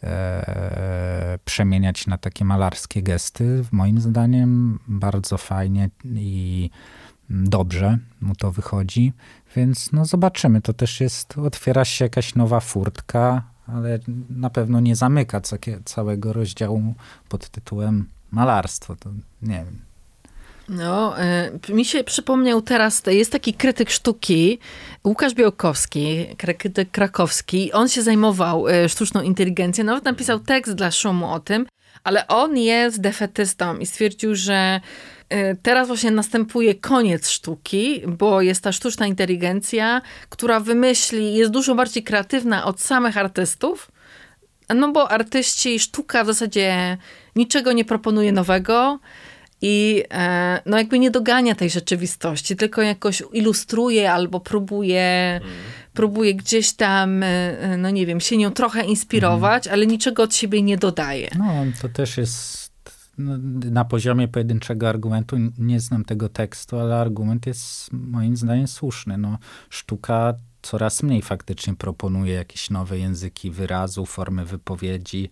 e, przemieniać na takie malarskie gesty. Moim zdaniem bardzo fajnie i dobrze mu to wychodzi. Więc no zobaczymy. To też jest, otwiera się jakaś nowa furtka, ale na pewno nie zamyka całego rozdziału pod tytułem malarstwo. To nie wiem. No, y, mi się przypomniał teraz, jest taki krytyk sztuki, Łukasz Białkowski, krytyk krakowski. On się zajmował y, sztuczną inteligencją, nawet napisał tekst dla Szumu o tym, ale on jest defetystą i stwierdził, że y, teraz właśnie następuje koniec sztuki, bo jest ta sztuczna inteligencja, która wymyśli, jest dużo bardziej kreatywna od samych artystów, no bo artyści, sztuka w zasadzie niczego nie proponuje nowego, i e, no jakby nie dogania tej rzeczywistości, tylko jakoś ilustruje albo próbuje, mm. próbuje gdzieś tam, e, no nie wiem, się nią trochę inspirować, mm. ale niczego od siebie nie dodaje. No to też jest no, na poziomie pojedynczego argumentu, nie znam tego tekstu, ale argument jest moim zdaniem słuszny. No, sztuka coraz mniej faktycznie proponuje jakieś nowe języki wyrazu, formy wypowiedzi.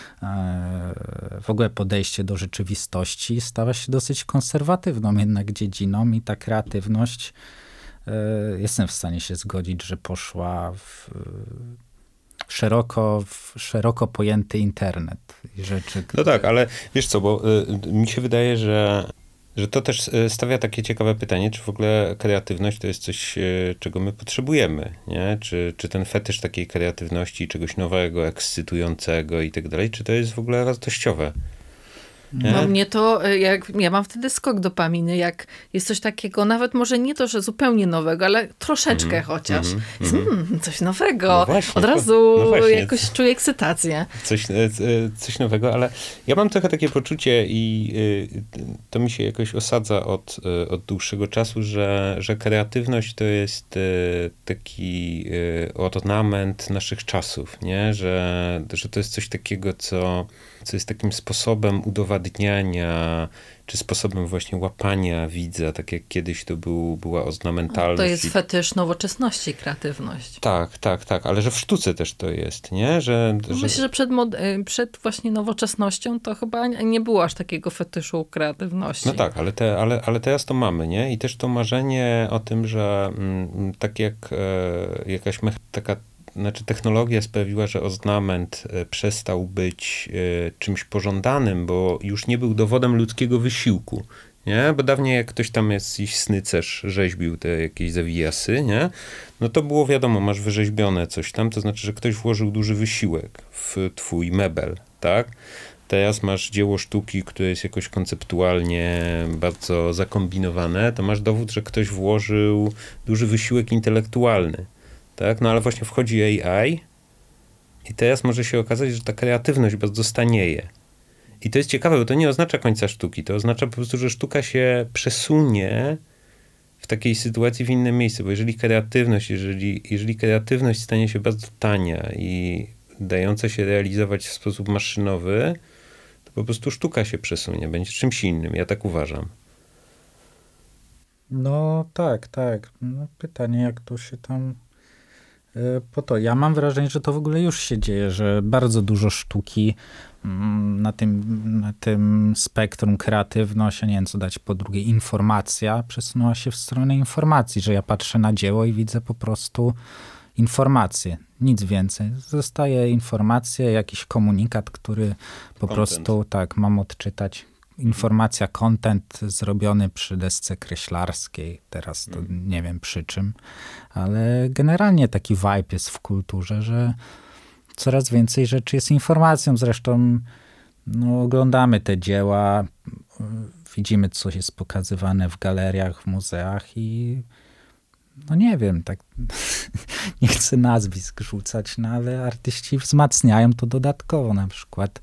W ogóle podejście do rzeczywistości stała się dosyć konserwatywną jednak dziedziną i ta kreatywność, jestem w stanie się zgodzić, że poszła w szeroko, w szeroko pojęty internet i rzeczy. No tak, ale wiesz co, bo y, mi się wydaje, że Że to też stawia takie ciekawe pytanie, czy w ogóle kreatywność to jest coś, czego my potrzebujemy, nie? Czy, czy ten fetysz takiej kreatywności, czegoś nowego, ekscytującego i tak dalej, czy to jest w ogóle wartościowe? Nie? No mnie to, jak, ja mam wtedy skok dopaminy, jak jest coś takiego, nawet może nie to, że zupełnie nowego, ale troszeczkę mm, chociaż. Mm, jest, mm, coś nowego. No właśnie, Od razu no właśnie. jakoś czuję ekscytację. Coś, coś nowego, ale ja mam trochę takie poczucie i to mi się jakoś osadza od, od dłuższego czasu, że, że kreatywność to jest taki ornament naszych czasów, nie? Że, że to jest coś takiego, co, co jest takim sposobem udowadniania, czy sposobem właśnie łapania widza, tak jak kiedyś to był, była ornamentalność. To jest fetysz nowoczesności, kreatywność. Tak, tak, tak, ale że w sztuce też to jest, nie? Że, że... Myślę, że przed, mod... przed właśnie nowoczesnością to chyba nie było aż takiego fetyszu kreatywności. No tak, ale, te, ale, ale teraz to mamy, nie? I też to marzenie o tym, że mm, tak jak e, jakaś mech- taka Znaczy technologia sprawiła, że ornament przestał być y, czymś pożądanym, bo już nie był dowodem ludzkiego wysiłku, nie? Bo dawniej jak ktoś tam jakiś snycerz rzeźbił te jakieś zawijasy, nie? No to było wiadomo, masz wyrzeźbione coś tam, to znaczy, że ktoś włożył duży wysiłek w twój mebel, tak? Teraz masz dzieło sztuki, które jest jakoś konceptualnie bardzo zakombinowane, to masz dowód, że ktoś włożył duży wysiłek intelektualny. Tak? No ale właśnie wchodzi A I i teraz może się okazać, że ta kreatywność bardzo stanieje. I to jest ciekawe, bo to nie oznacza końca sztuki. To oznacza po prostu, że sztuka się przesunie w takiej sytuacji w inne miejsce. Bo jeżeli kreatywność, jeżeli, jeżeli kreatywność stanie się bardzo tania i dająca się realizować w sposób maszynowy, to po prostu sztuka się przesunie. Będzie czymś innym. Ja tak uważam. No tak, tak. No, pytanie, jak to się tam... Po to. Ja mam wrażenie, że to w ogóle już się dzieje, że bardzo dużo sztuki na tym, na tym spektrum kreatywność, a nie wiem co dać po drugie, informacja przesunęła się w stronę informacji, że ja patrzę na dzieło i widzę po prostu informację, nic więcej. Zostaje informacja, jakiś komunikat, który po content. prostu tak mam odczytać. Informacja, content zrobiony przy desce kreślarskiej. Teraz to mm. nie wiem przy czym, ale generalnie taki vibe jest w kulturze, że coraz więcej rzeczy jest informacją. Zresztą no, oglądamy te dzieła, widzimy, co jest pokazywane w galeriach, w muzeach i no nie wiem, tak nie chcę nazwisk rzucać, no ale artyści wzmacniają to dodatkowo, na przykład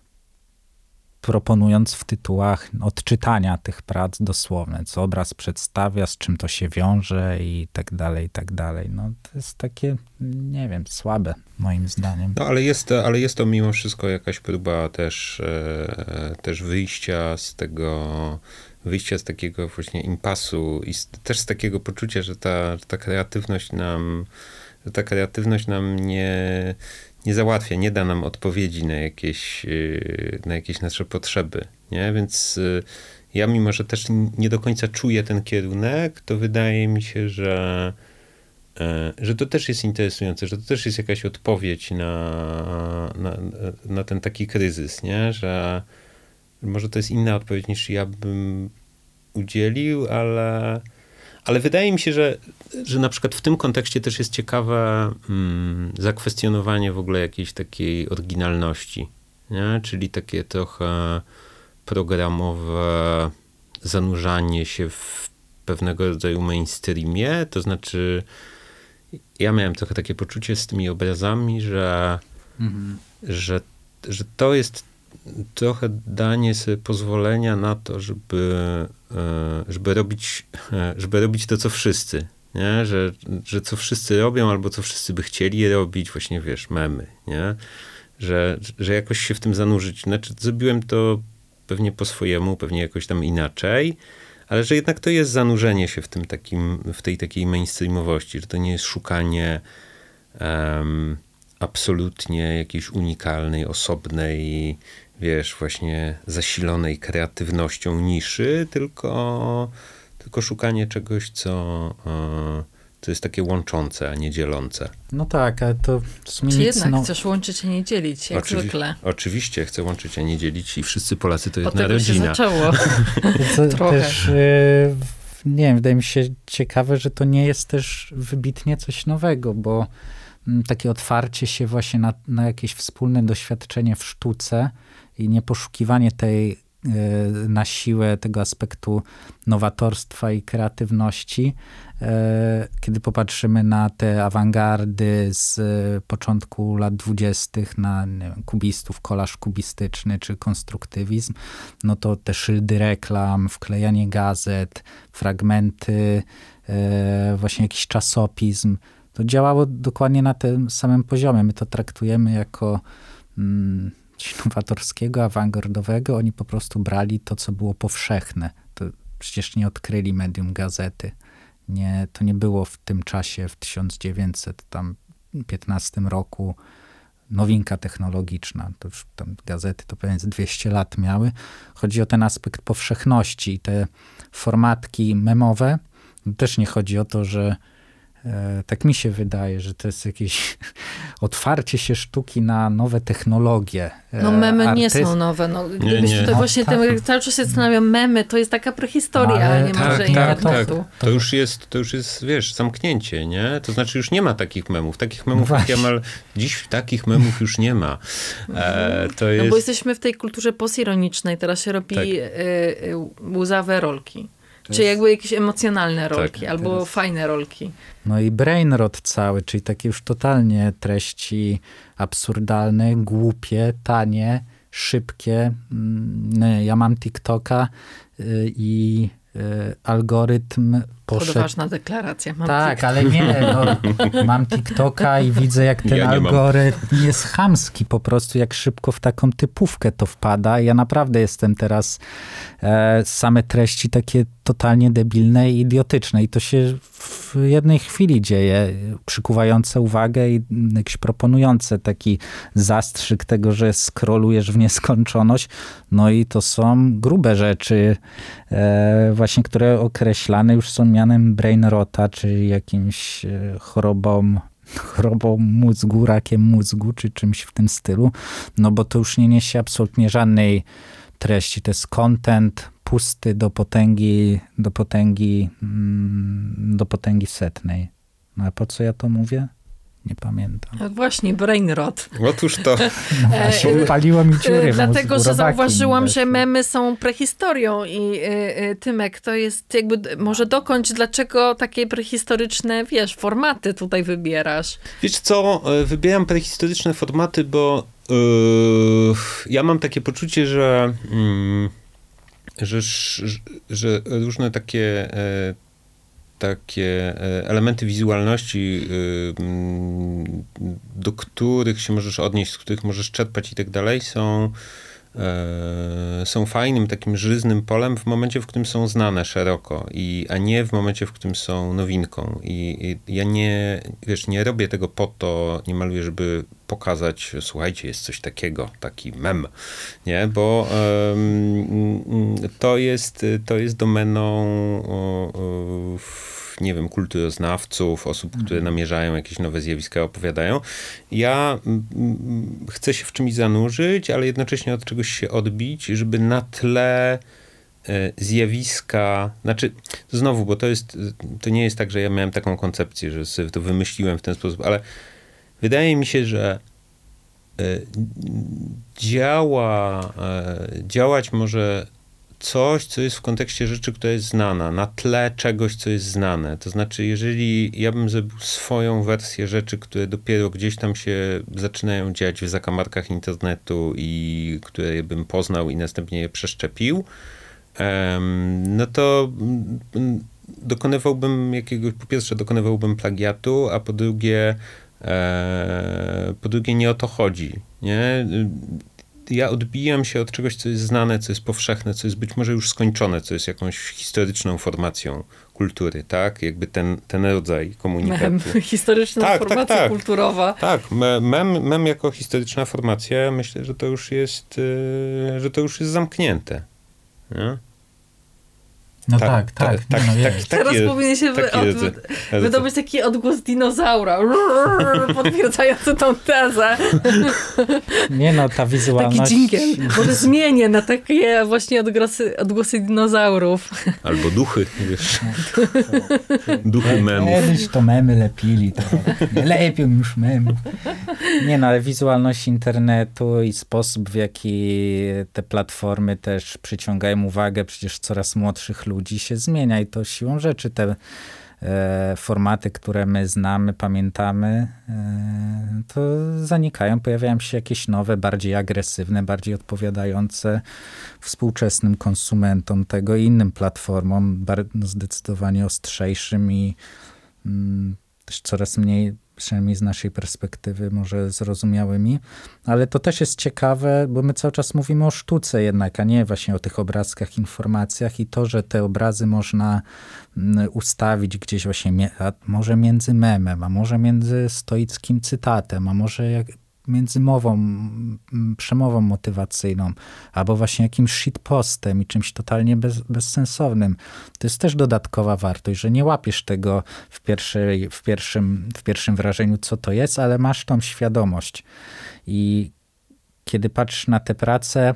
proponując w tytułach odczytania tych prac dosłowne, co obraz przedstawia, z czym to się wiąże i tak dalej, i tak dalej. No to jest takie, nie wiem, słabe moim zdaniem. No ale jest to, ale jest to mimo wszystko jakaś próba też, e, też wyjścia z tego, wyjścia z takiego właśnie impasu i z, też z takiego poczucia, że ta, że ta kreatywność nam, że ta kreatywność nam nie nie załatwia, nie da nam odpowiedzi na jakieś, na jakieś nasze potrzeby, nie? Więc ja mimo, że też nie do końca czuję ten kierunek, to wydaje mi się, że, że to też jest interesujące, że to też jest jakaś odpowiedź na, na, na ten taki kryzys, nie? Że może to jest inna odpowiedź niż ja bym udzielił, ale Ale wydaje mi się, że, że na przykład w tym kontekście też jest ciekawe mm, zakwestionowanie w ogóle jakiejś takiej oryginalności, nie? Czyli takie trochę programowe zanurzanie się w pewnego rodzaju mainstreamie. To znaczy, ja miałem trochę takie poczucie z tymi obrazami, że, mhm. że, że to jest trochę danie sobie pozwolenia na to, żeby, żeby, robić, żeby robić to, co wszyscy. Nie? Że, że co wszyscy robią, albo co wszyscy by chcieli robić, właśnie wiesz, memy, nie? Że, że jakoś się w tym zanurzyć. Znaczy, zrobiłem to pewnie po swojemu, pewnie jakoś tam inaczej, ale że jednak to jest zanurzenie się w tym takim, w tej takiej mainstreamowości, że to nie jest szukanie um, absolutnie jakiejś unikalnej, osobnej, wiesz, właśnie zasilonej kreatywnością niszy, tylko, tylko szukanie czegoś, co, co jest takie łączące, a nie dzielące. No tak, ale to w sumie Czy nic, jednak no... chcesz łączyć, a nie dzielić, jak Oczywi- zwykle. Oczywiście, chcę łączyć, a nie dzielić i wszyscy Polacy to Od jedna tego się rodzina. zaczęło. To Trochę. też, e, nie wiem, wydaje mi się ciekawe, że to nie jest też wybitnie coś nowego, bo m, takie otwarcie się właśnie na, na jakieś wspólne doświadczenie w sztuce i nie poszukiwanie tej e, na siłę tego aspektu nowatorstwa i kreatywności. E, kiedy popatrzymy na te awangardy z e, początku lat dwudziestych, na nie wiem, kubistów, kolaż kubistyczny czy konstruktywizm, no to te szyldy reklam, wklejanie gazet, fragmenty, e, właśnie jakiś czasopism, to działało dokładnie na tym samym poziomie. My to traktujemy jako mm, coś nowatorskiego, awangardowego. Oni po prostu brali to, co było powszechne. To przecież nie odkryli medium gazety. Nie, to nie było w tym czasie, w tysiąc dziewięćset piętnastym roku nowinka technologiczna. To już tam gazety to pewnie dwieście lat miały. Chodzi o ten aspekt powszechności. Te formatki memowe, też nie chodzi o to, że e, tak mi się wydaje, że to jest jakieś otwarcie się sztuki na nowe technologie. E, No memy nie artyst- są nowe. No, Nie, gdybyś nie. tutaj No, właśnie tak. tym, cały czas się zastanawiam, memy to jest taka prehistoria, No, ale nie tak, może tak, internetu. tak. To już jest, to już jest, wiesz, zamknięcie, nie? To znaczy już nie ma takich memów. Takich memów No jak właśnie. Jamal, dziś takich memów już nie ma. E, to jest... No bo jesteśmy w tej kulturze posironicznej, teraz się robi Tak. y, y, łzawe rolki. To Czy jest- jakby jakieś emocjonalne rolki, Tak, albo teraz- fajne rolki. No i brainrot cały, czyli takie już totalnie treści absurdalne, głupie, tanie, szybkie. Mm, Ja mam TikToka y, i y, algorytm To poszedł... odważna deklaracja. Mam Tak, tik- ale nie, no, mam TikToka i widzę, jak ten Ja nie mam. algorytm jest chamski, po prostu jak szybko w taką typówkę to wpada. Ja naprawdę jestem teraz e, same treści takie totalnie debilne i idiotyczne i to się w jednej chwili dzieje, przykuwające uwagę i jakieś proponujące taki zastrzyk tego, że scrollujesz w nieskończoność. No i to są grube rzeczy, e, właśnie które określane już są mianem brainrota, czyli jakimś e, chorobą, chorobą mózgu, rakiem mózgu, czy czymś w tym stylu, no bo to już nie niesie absolutnie żadnej treści. To jest content pusty do potęgi, do potęgi, mm, do potęgi setnej. No a po co ja to mówię? Nie pamiętam. No właśnie, brainrot. Otóż to. No właśnie, wypaliło mi dziury E, w Dlatego, mózgu, że robaki zauważyłam, mi że weszły. memy są prehistorią i y, y, Tymek, to jest jakby, d- może dokończ, dlaczego takie prehistoryczne, wiesz, formaty tutaj wybierasz. Wiesz co, e, wybieram prehistoryczne formaty, bo e, ja mam takie poczucie, że, mm, że, sz- że różne takie, e, takie e, elementy wizualności, e, mm, do których się możesz odnieść, z których możesz czerpać i tak dalej, są e, są fajnym, takim żyznym polem w momencie, w którym są znane szeroko, i, a nie w momencie, w którym są nowinką. I, i ja nie, wiesz, nie robię tego po to, nie maluję, żeby pokazać, słuchajcie, jest coś takiego, taki mem, nie? Bo em, to jest, to jest domeną o, o, nie wiem, kulturoznawców, osób, które namierzają jakieś nowe zjawiska, opowiadają. Ja mm, mm, chcę się w czymś zanurzyć, ale jednocześnie od czegoś się odbić, żeby na tle e, zjawiska, znaczy znowu, bo to jest, to nie jest tak, że ja miałem taką koncepcję, że sobie to wymyśliłem w ten sposób, ale wydaje mi się, że e, działa, e, działać może coś, co jest w kontekście rzeczy, która jest znana, na tle czegoś, co jest znane. To znaczy, jeżeli ja bym zrobił swoją wersję rzeczy, które dopiero gdzieś tam się zaczynają dziać w zakamarkach internetu i które bym poznał i następnie je przeszczepił, em, no to mm, dokonywałbym jakiegoś, po pierwsze dokonywałbym plagiatu, a po drugie, e, po drugie nie o to chodzi, nie? ja odbijam się od czegoś, co jest znane, co jest powszechne, co jest być może już skończone, co jest jakąś historyczną formacją kultury, tak? Jakby ten, ten rodzaj komunikatu. Mem, historyczna tak, formacja tak, tak. kulturowa. Tak, mem, mem jako historyczna formacja, myślę, że to już jest, że to już jest zamknięte. Nie? No tak, tak. tak, tak, no tak, jest. Teraz taki, powinien się wy, taki od, rodzaj- wydobyć taki odgłos dinozaura, potwierdzający tą tezę. Nie no, ta Taki wizualność... dżingiel. Może zmienię na takie właśnie odgłosy, odgłosy dinozaurów. Albo duchy, wiesz. Duchy memów. Kiedyś to memy lepili, to nie lepią już memów. Nie no, ale wizualność internetu i sposób, w jaki te platformy też przyciągają uwagę przecież coraz młodszych ludzi się zmienia i to siłą rzeczy te e, formaty, które my znamy, pamiętamy, e, to zanikają. Pojawiają się jakieś nowe, bardziej agresywne, bardziej odpowiadające współczesnym konsumentom tego i innym platformom, bar- zdecydowanie ostrzejszym i mm, też coraz mniej, przynajmniej z naszej perspektywy, może zrozumiałymi. Ale to też jest ciekawe, bo my cały czas mówimy o sztuce jednak, a nie właśnie o tych obrazkach, informacjach i to, że te obrazy można ustawić gdzieś właśnie, a może między memem, a może między stoickim cytatem, a może jak między mową, przemową motywacyjną, albo właśnie jakimś shitpostem i czymś totalnie bez, bezsensownym. To jest też dodatkowa wartość, że nie łapiesz tego w, pierwszej, w, pierwszym, w pierwszym wrażeniu, co to jest, ale masz tą świadomość. I kiedy patrzysz na tę pracę,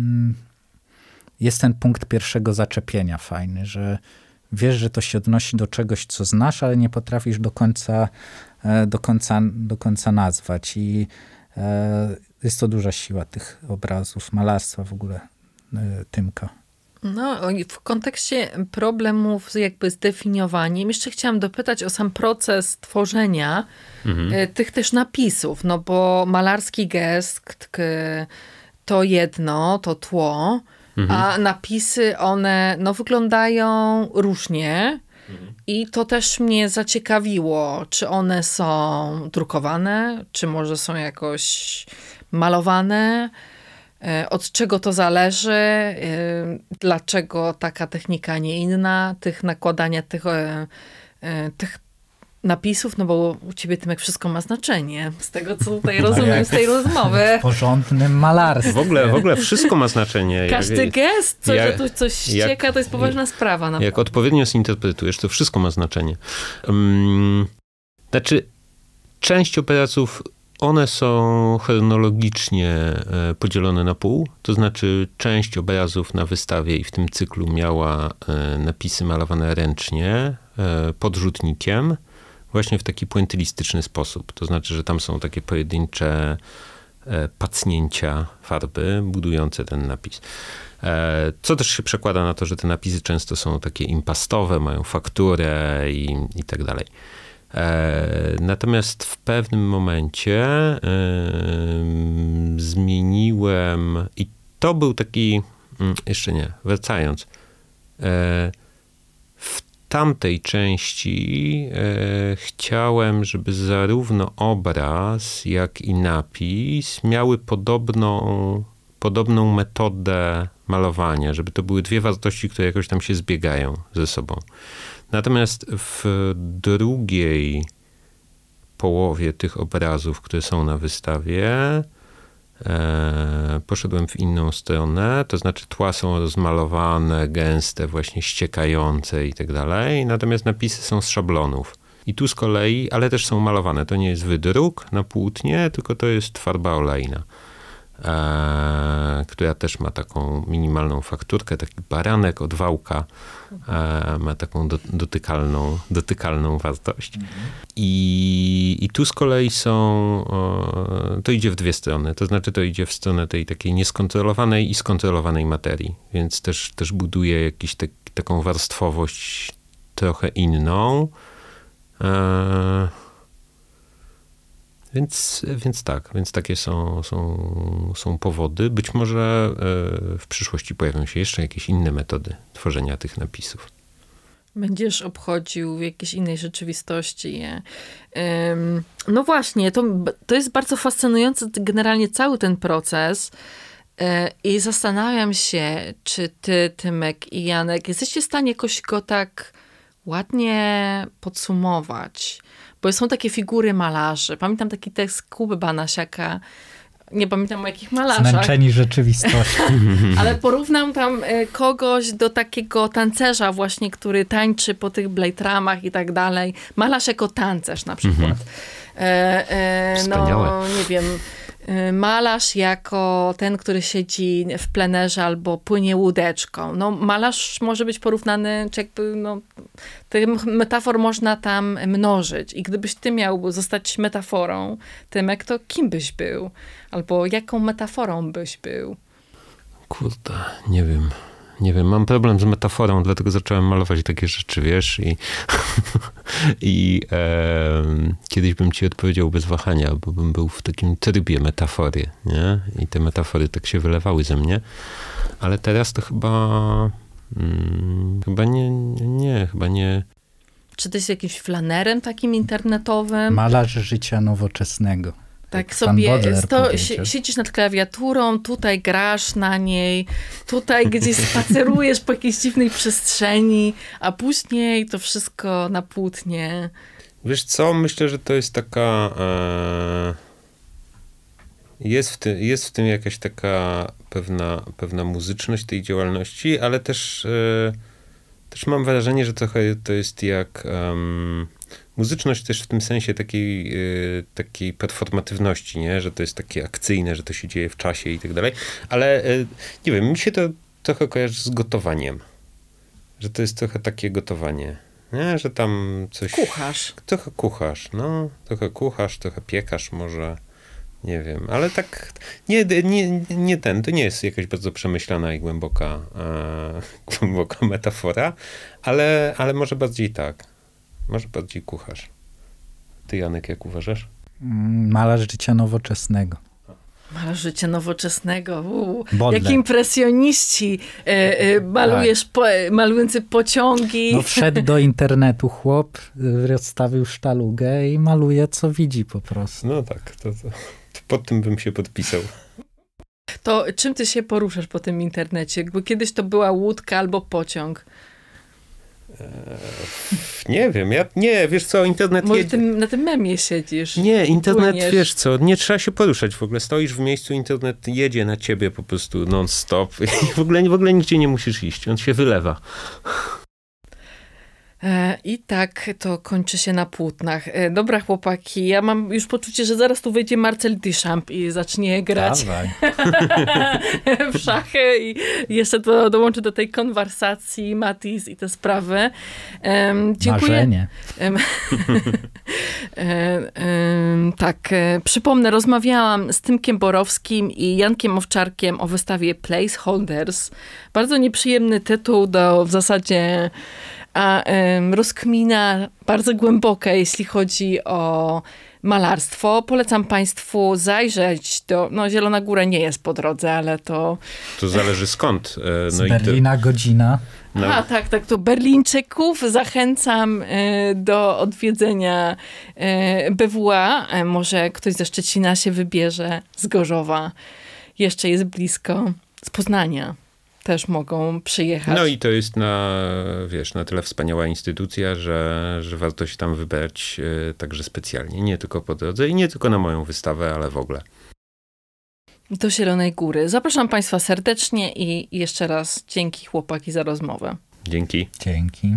jest ten punkt pierwszego zaczepienia fajny, że wiesz, że to się odnosi do czegoś, co znasz, ale nie potrafisz do końca, do końca, do końca nazwać. I jest to duża siła tych obrazów, malarstwa w ogóle Tymka. No, w kontekście problemów jakby z definiowaniem, jeszcze chciałam dopytać o sam proces tworzenia mhm. tych też napisów, no bo malarski gest to jedno, to tło, mhm. a napisy one no wyglądają różnie. I to też mnie zaciekawiło, czy one są drukowane, czy może są jakoś malowane, od czego to zależy, dlaczego taka technika, a nie inna, tych nakładania tych, tych napisów, no bo u ciebie, Tymek, wszystko ma znaczenie. Z tego, co tutaj rozumiem z tej rozmowy. W porządnym malarstwie. W ogóle, w ogóle wszystko ma znaczenie. Każdy jak, gest, co, jak, że tu coś ścieka, to jest poważna jak, sprawa. Naprawdę. Jak odpowiednio zinterpretujesz, to wszystko ma znaczenie. Um, znaczy, część obrazów, one są chronologicznie e, podzielone na pół. To znaczy, część obrazów na wystawie i w tym cyklu miała e, napisy malowane ręcznie, e, podrzutnikiem, właśnie w taki puentylistyczny sposób. To znaczy, że tam są takie pojedyncze e, pacnięcia farby budujące ten napis. E, co też się przekłada na to, że te napisy często są takie impastowe, mają fakturę i, i tak dalej. E, natomiast w pewnym momencie e, zmieniłem i to był taki, jeszcze nie, wracając, e, w tamtej części e, chciałem, żeby zarówno obraz, jak i napis miały podobną, podobną metodę malowania, żeby to były dwie wartości, które jakoś tam się zbiegają ze sobą. Natomiast w drugiej połowie tych obrazów, które są na wystawie, e, poszedłem w inną stronę, to znaczy tła są rozmalowane, gęste, właśnie ściekające i tak dalej, natomiast napisy są z szablonów. I tu z kolei, ale też są malowane, to nie jest wydruk na płótnie, tylko to jest farba olejna, e, która też ma taką minimalną fakturkę, taki baranek od wałka, e, ma taką do, dotykalną, dotykalną wartość. Mhm. I, I tu z kolei są, o, to idzie w dwie strony, to znaczy to idzie w stronę tej takiej nieskontrolowanej i skontrolowanej materii, więc też, też buduje jakąś tak, taką warstwowość trochę inną. E, Więc, więc tak, więc takie są, są, są powody. Być może w przyszłości pojawią się jeszcze jakieś inne metody tworzenia tych napisów. Będziesz obchodził w jakiejś innej rzeczywistości. No właśnie, to, to jest bardzo fascynujący generalnie cały ten proces, I zastanawiam się, czy ty, Tymek i Janek, jesteście w stanie jakoś go tak ładnie podsumować. Bo są takie figury malarzy. Pamiętam taki tekst Kuby Banasiaka, nie pamiętam o jakich malarzach. Zmęczeni rzeczywistości. Ale porównam tam kogoś do takiego tancerza właśnie, który tańczy po tych Blade Ramach i tak dalej. Malarz jako tancerz na przykład. Mhm. E, e, Wspaniałe. No, nie wiem, malarz jako ten, który siedzi w plenerze albo płynie łódeczką. No, malarz może być porównany, czy jakby, no, tych metafor można tam mnożyć. I gdybyś ty miał zostać metaforą, Tymek, to kim byś był? Albo jaką metaforą byś był? Kurde, nie wiem. Nie wiem, mam problem z metaforą, dlatego zacząłem malować takie rzeczy, wiesz, i, i e, kiedyś bym ci odpowiedział bez wahania, bo bym był w takim trybie metafory, nie? I te metafory tak się wylewały ze mnie, ale teraz to chyba mm, chyba nie, nie, chyba nie. Czy ty jesteś jakimś flanerem takim internetowym? Malarz życia nowoczesnego. Tak Jak sobie sto, siedzisz nad klawiaturą, tutaj grasz na niej, tutaj gdzieś spacerujesz po jakiejś dziwnej przestrzeni, a później to wszystko na płótnie. Wiesz co, myślę, że to jest taka... E, jest, w tym, jest w tym jakaś taka pewna, pewna muzyczność tej działalności, ale też, e, też mam wrażenie, że trochę to jest jak... Um, muzyczność też w tym sensie takiej, y, takiej performatywności, nie? Że to jest takie akcyjne, że to się dzieje w czasie i tak dalej. Ale y, nie wiem, mi się to trochę kojarzy z gotowaniem. Że to jest trochę takie gotowanie. Nie? Że tam coś... Kucharz. Trochę kucharz, no. Trochę kucharz, trochę piekarz może. Nie wiem, ale tak nie, nie, nie ten, to nie jest jakaś bardzo przemyślana i głęboka, e, głęboka metafora, ale, ale może bardziej tak. Może bardziej kucharz. Ty, Janek, jak uważasz? Malarz życia nowoczesnego. Malarz życia nowoczesnego. Uu, Bodle. jak impresjoniści e, e, malujesz, po, malujący pociągi. No wszedł do internetu chłop, rozstawił sztalugę i maluje, co widzi po prostu. No tak, to, to, to pod tym bym się podpisał. To czym ty się poruszasz po tym internecie? Bo kiedyś to była łódka albo pociąg. Nie wiem, ja nie, wiesz co, internet... Może jedzie... tym, na tym memie siedzisz. Nie, internet, płyniesz. Wiesz co, nie trzeba się poruszać w ogóle. Stoisz w miejscu, internet jedzie na ciebie po prostu non-stop i w ogóle, w ogóle nigdzie nie musisz iść, on się wylewa. I tak to kończy się na płótnach. Dobra, chłopaki, ja mam już poczucie, że zaraz tu wejdzie Marcel Duchamp i zacznie grać w szachy i jeszcze to dołączy do tej konwersacji Matisse i te sprawy. Um, dziękuję. Marzenie. Um, um, tak, przypomnę, rozmawiałam z Tymkiem Borowskim i Jankiem Owczarkiem o wystawie Placeholders. Bardzo nieprzyjemny tytuł do w zasadzie a um, rozkmina bardzo głęboka, jeśli chodzi o malarstwo. Polecam państwu zajrzeć do... No, Zielona Góra nie jest po drodze, ale to... To zależy skąd. No z Berlina to... godzina. No. A, tak, tak. To Berlińczyków zachęcam y, do odwiedzenia y, B W A. E, może ktoś ze Szczecina się wybierze, z Gorzowa. Jeszcze jest blisko. Z Poznania też mogą przyjechać. No i to jest na, wiesz, na tyle wspaniała instytucja, że, że warto się tam wybrać e, także specjalnie. Nie tylko po drodze i nie tylko na moją wystawę, ale w ogóle. Do Zielonej Góry. Zapraszam państwa serdecznie i jeszcze raz dzięki, chłopaki, za rozmowę. Dzięki. Dzięki.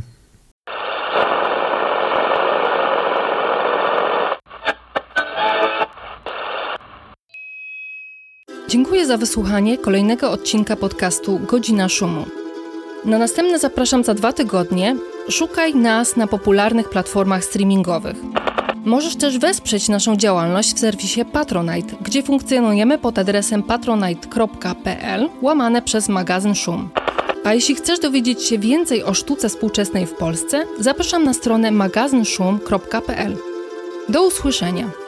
Dziękuję za wysłuchanie kolejnego odcinka podcastu Godzina Szumu. Na następne zapraszam za dwa tygodnie. Szukaj nas na popularnych platformach streamingowych. Możesz też wesprzeć naszą działalność w serwisie Patronite, gdzie funkcjonujemy pod adresem patronite kropka p l łamane przez magazyn Szum. A jeśli chcesz dowiedzieć się więcej o sztuce współczesnej w Polsce, zapraszam na stronę magazyn szum kropka p l. Do usłyszenia.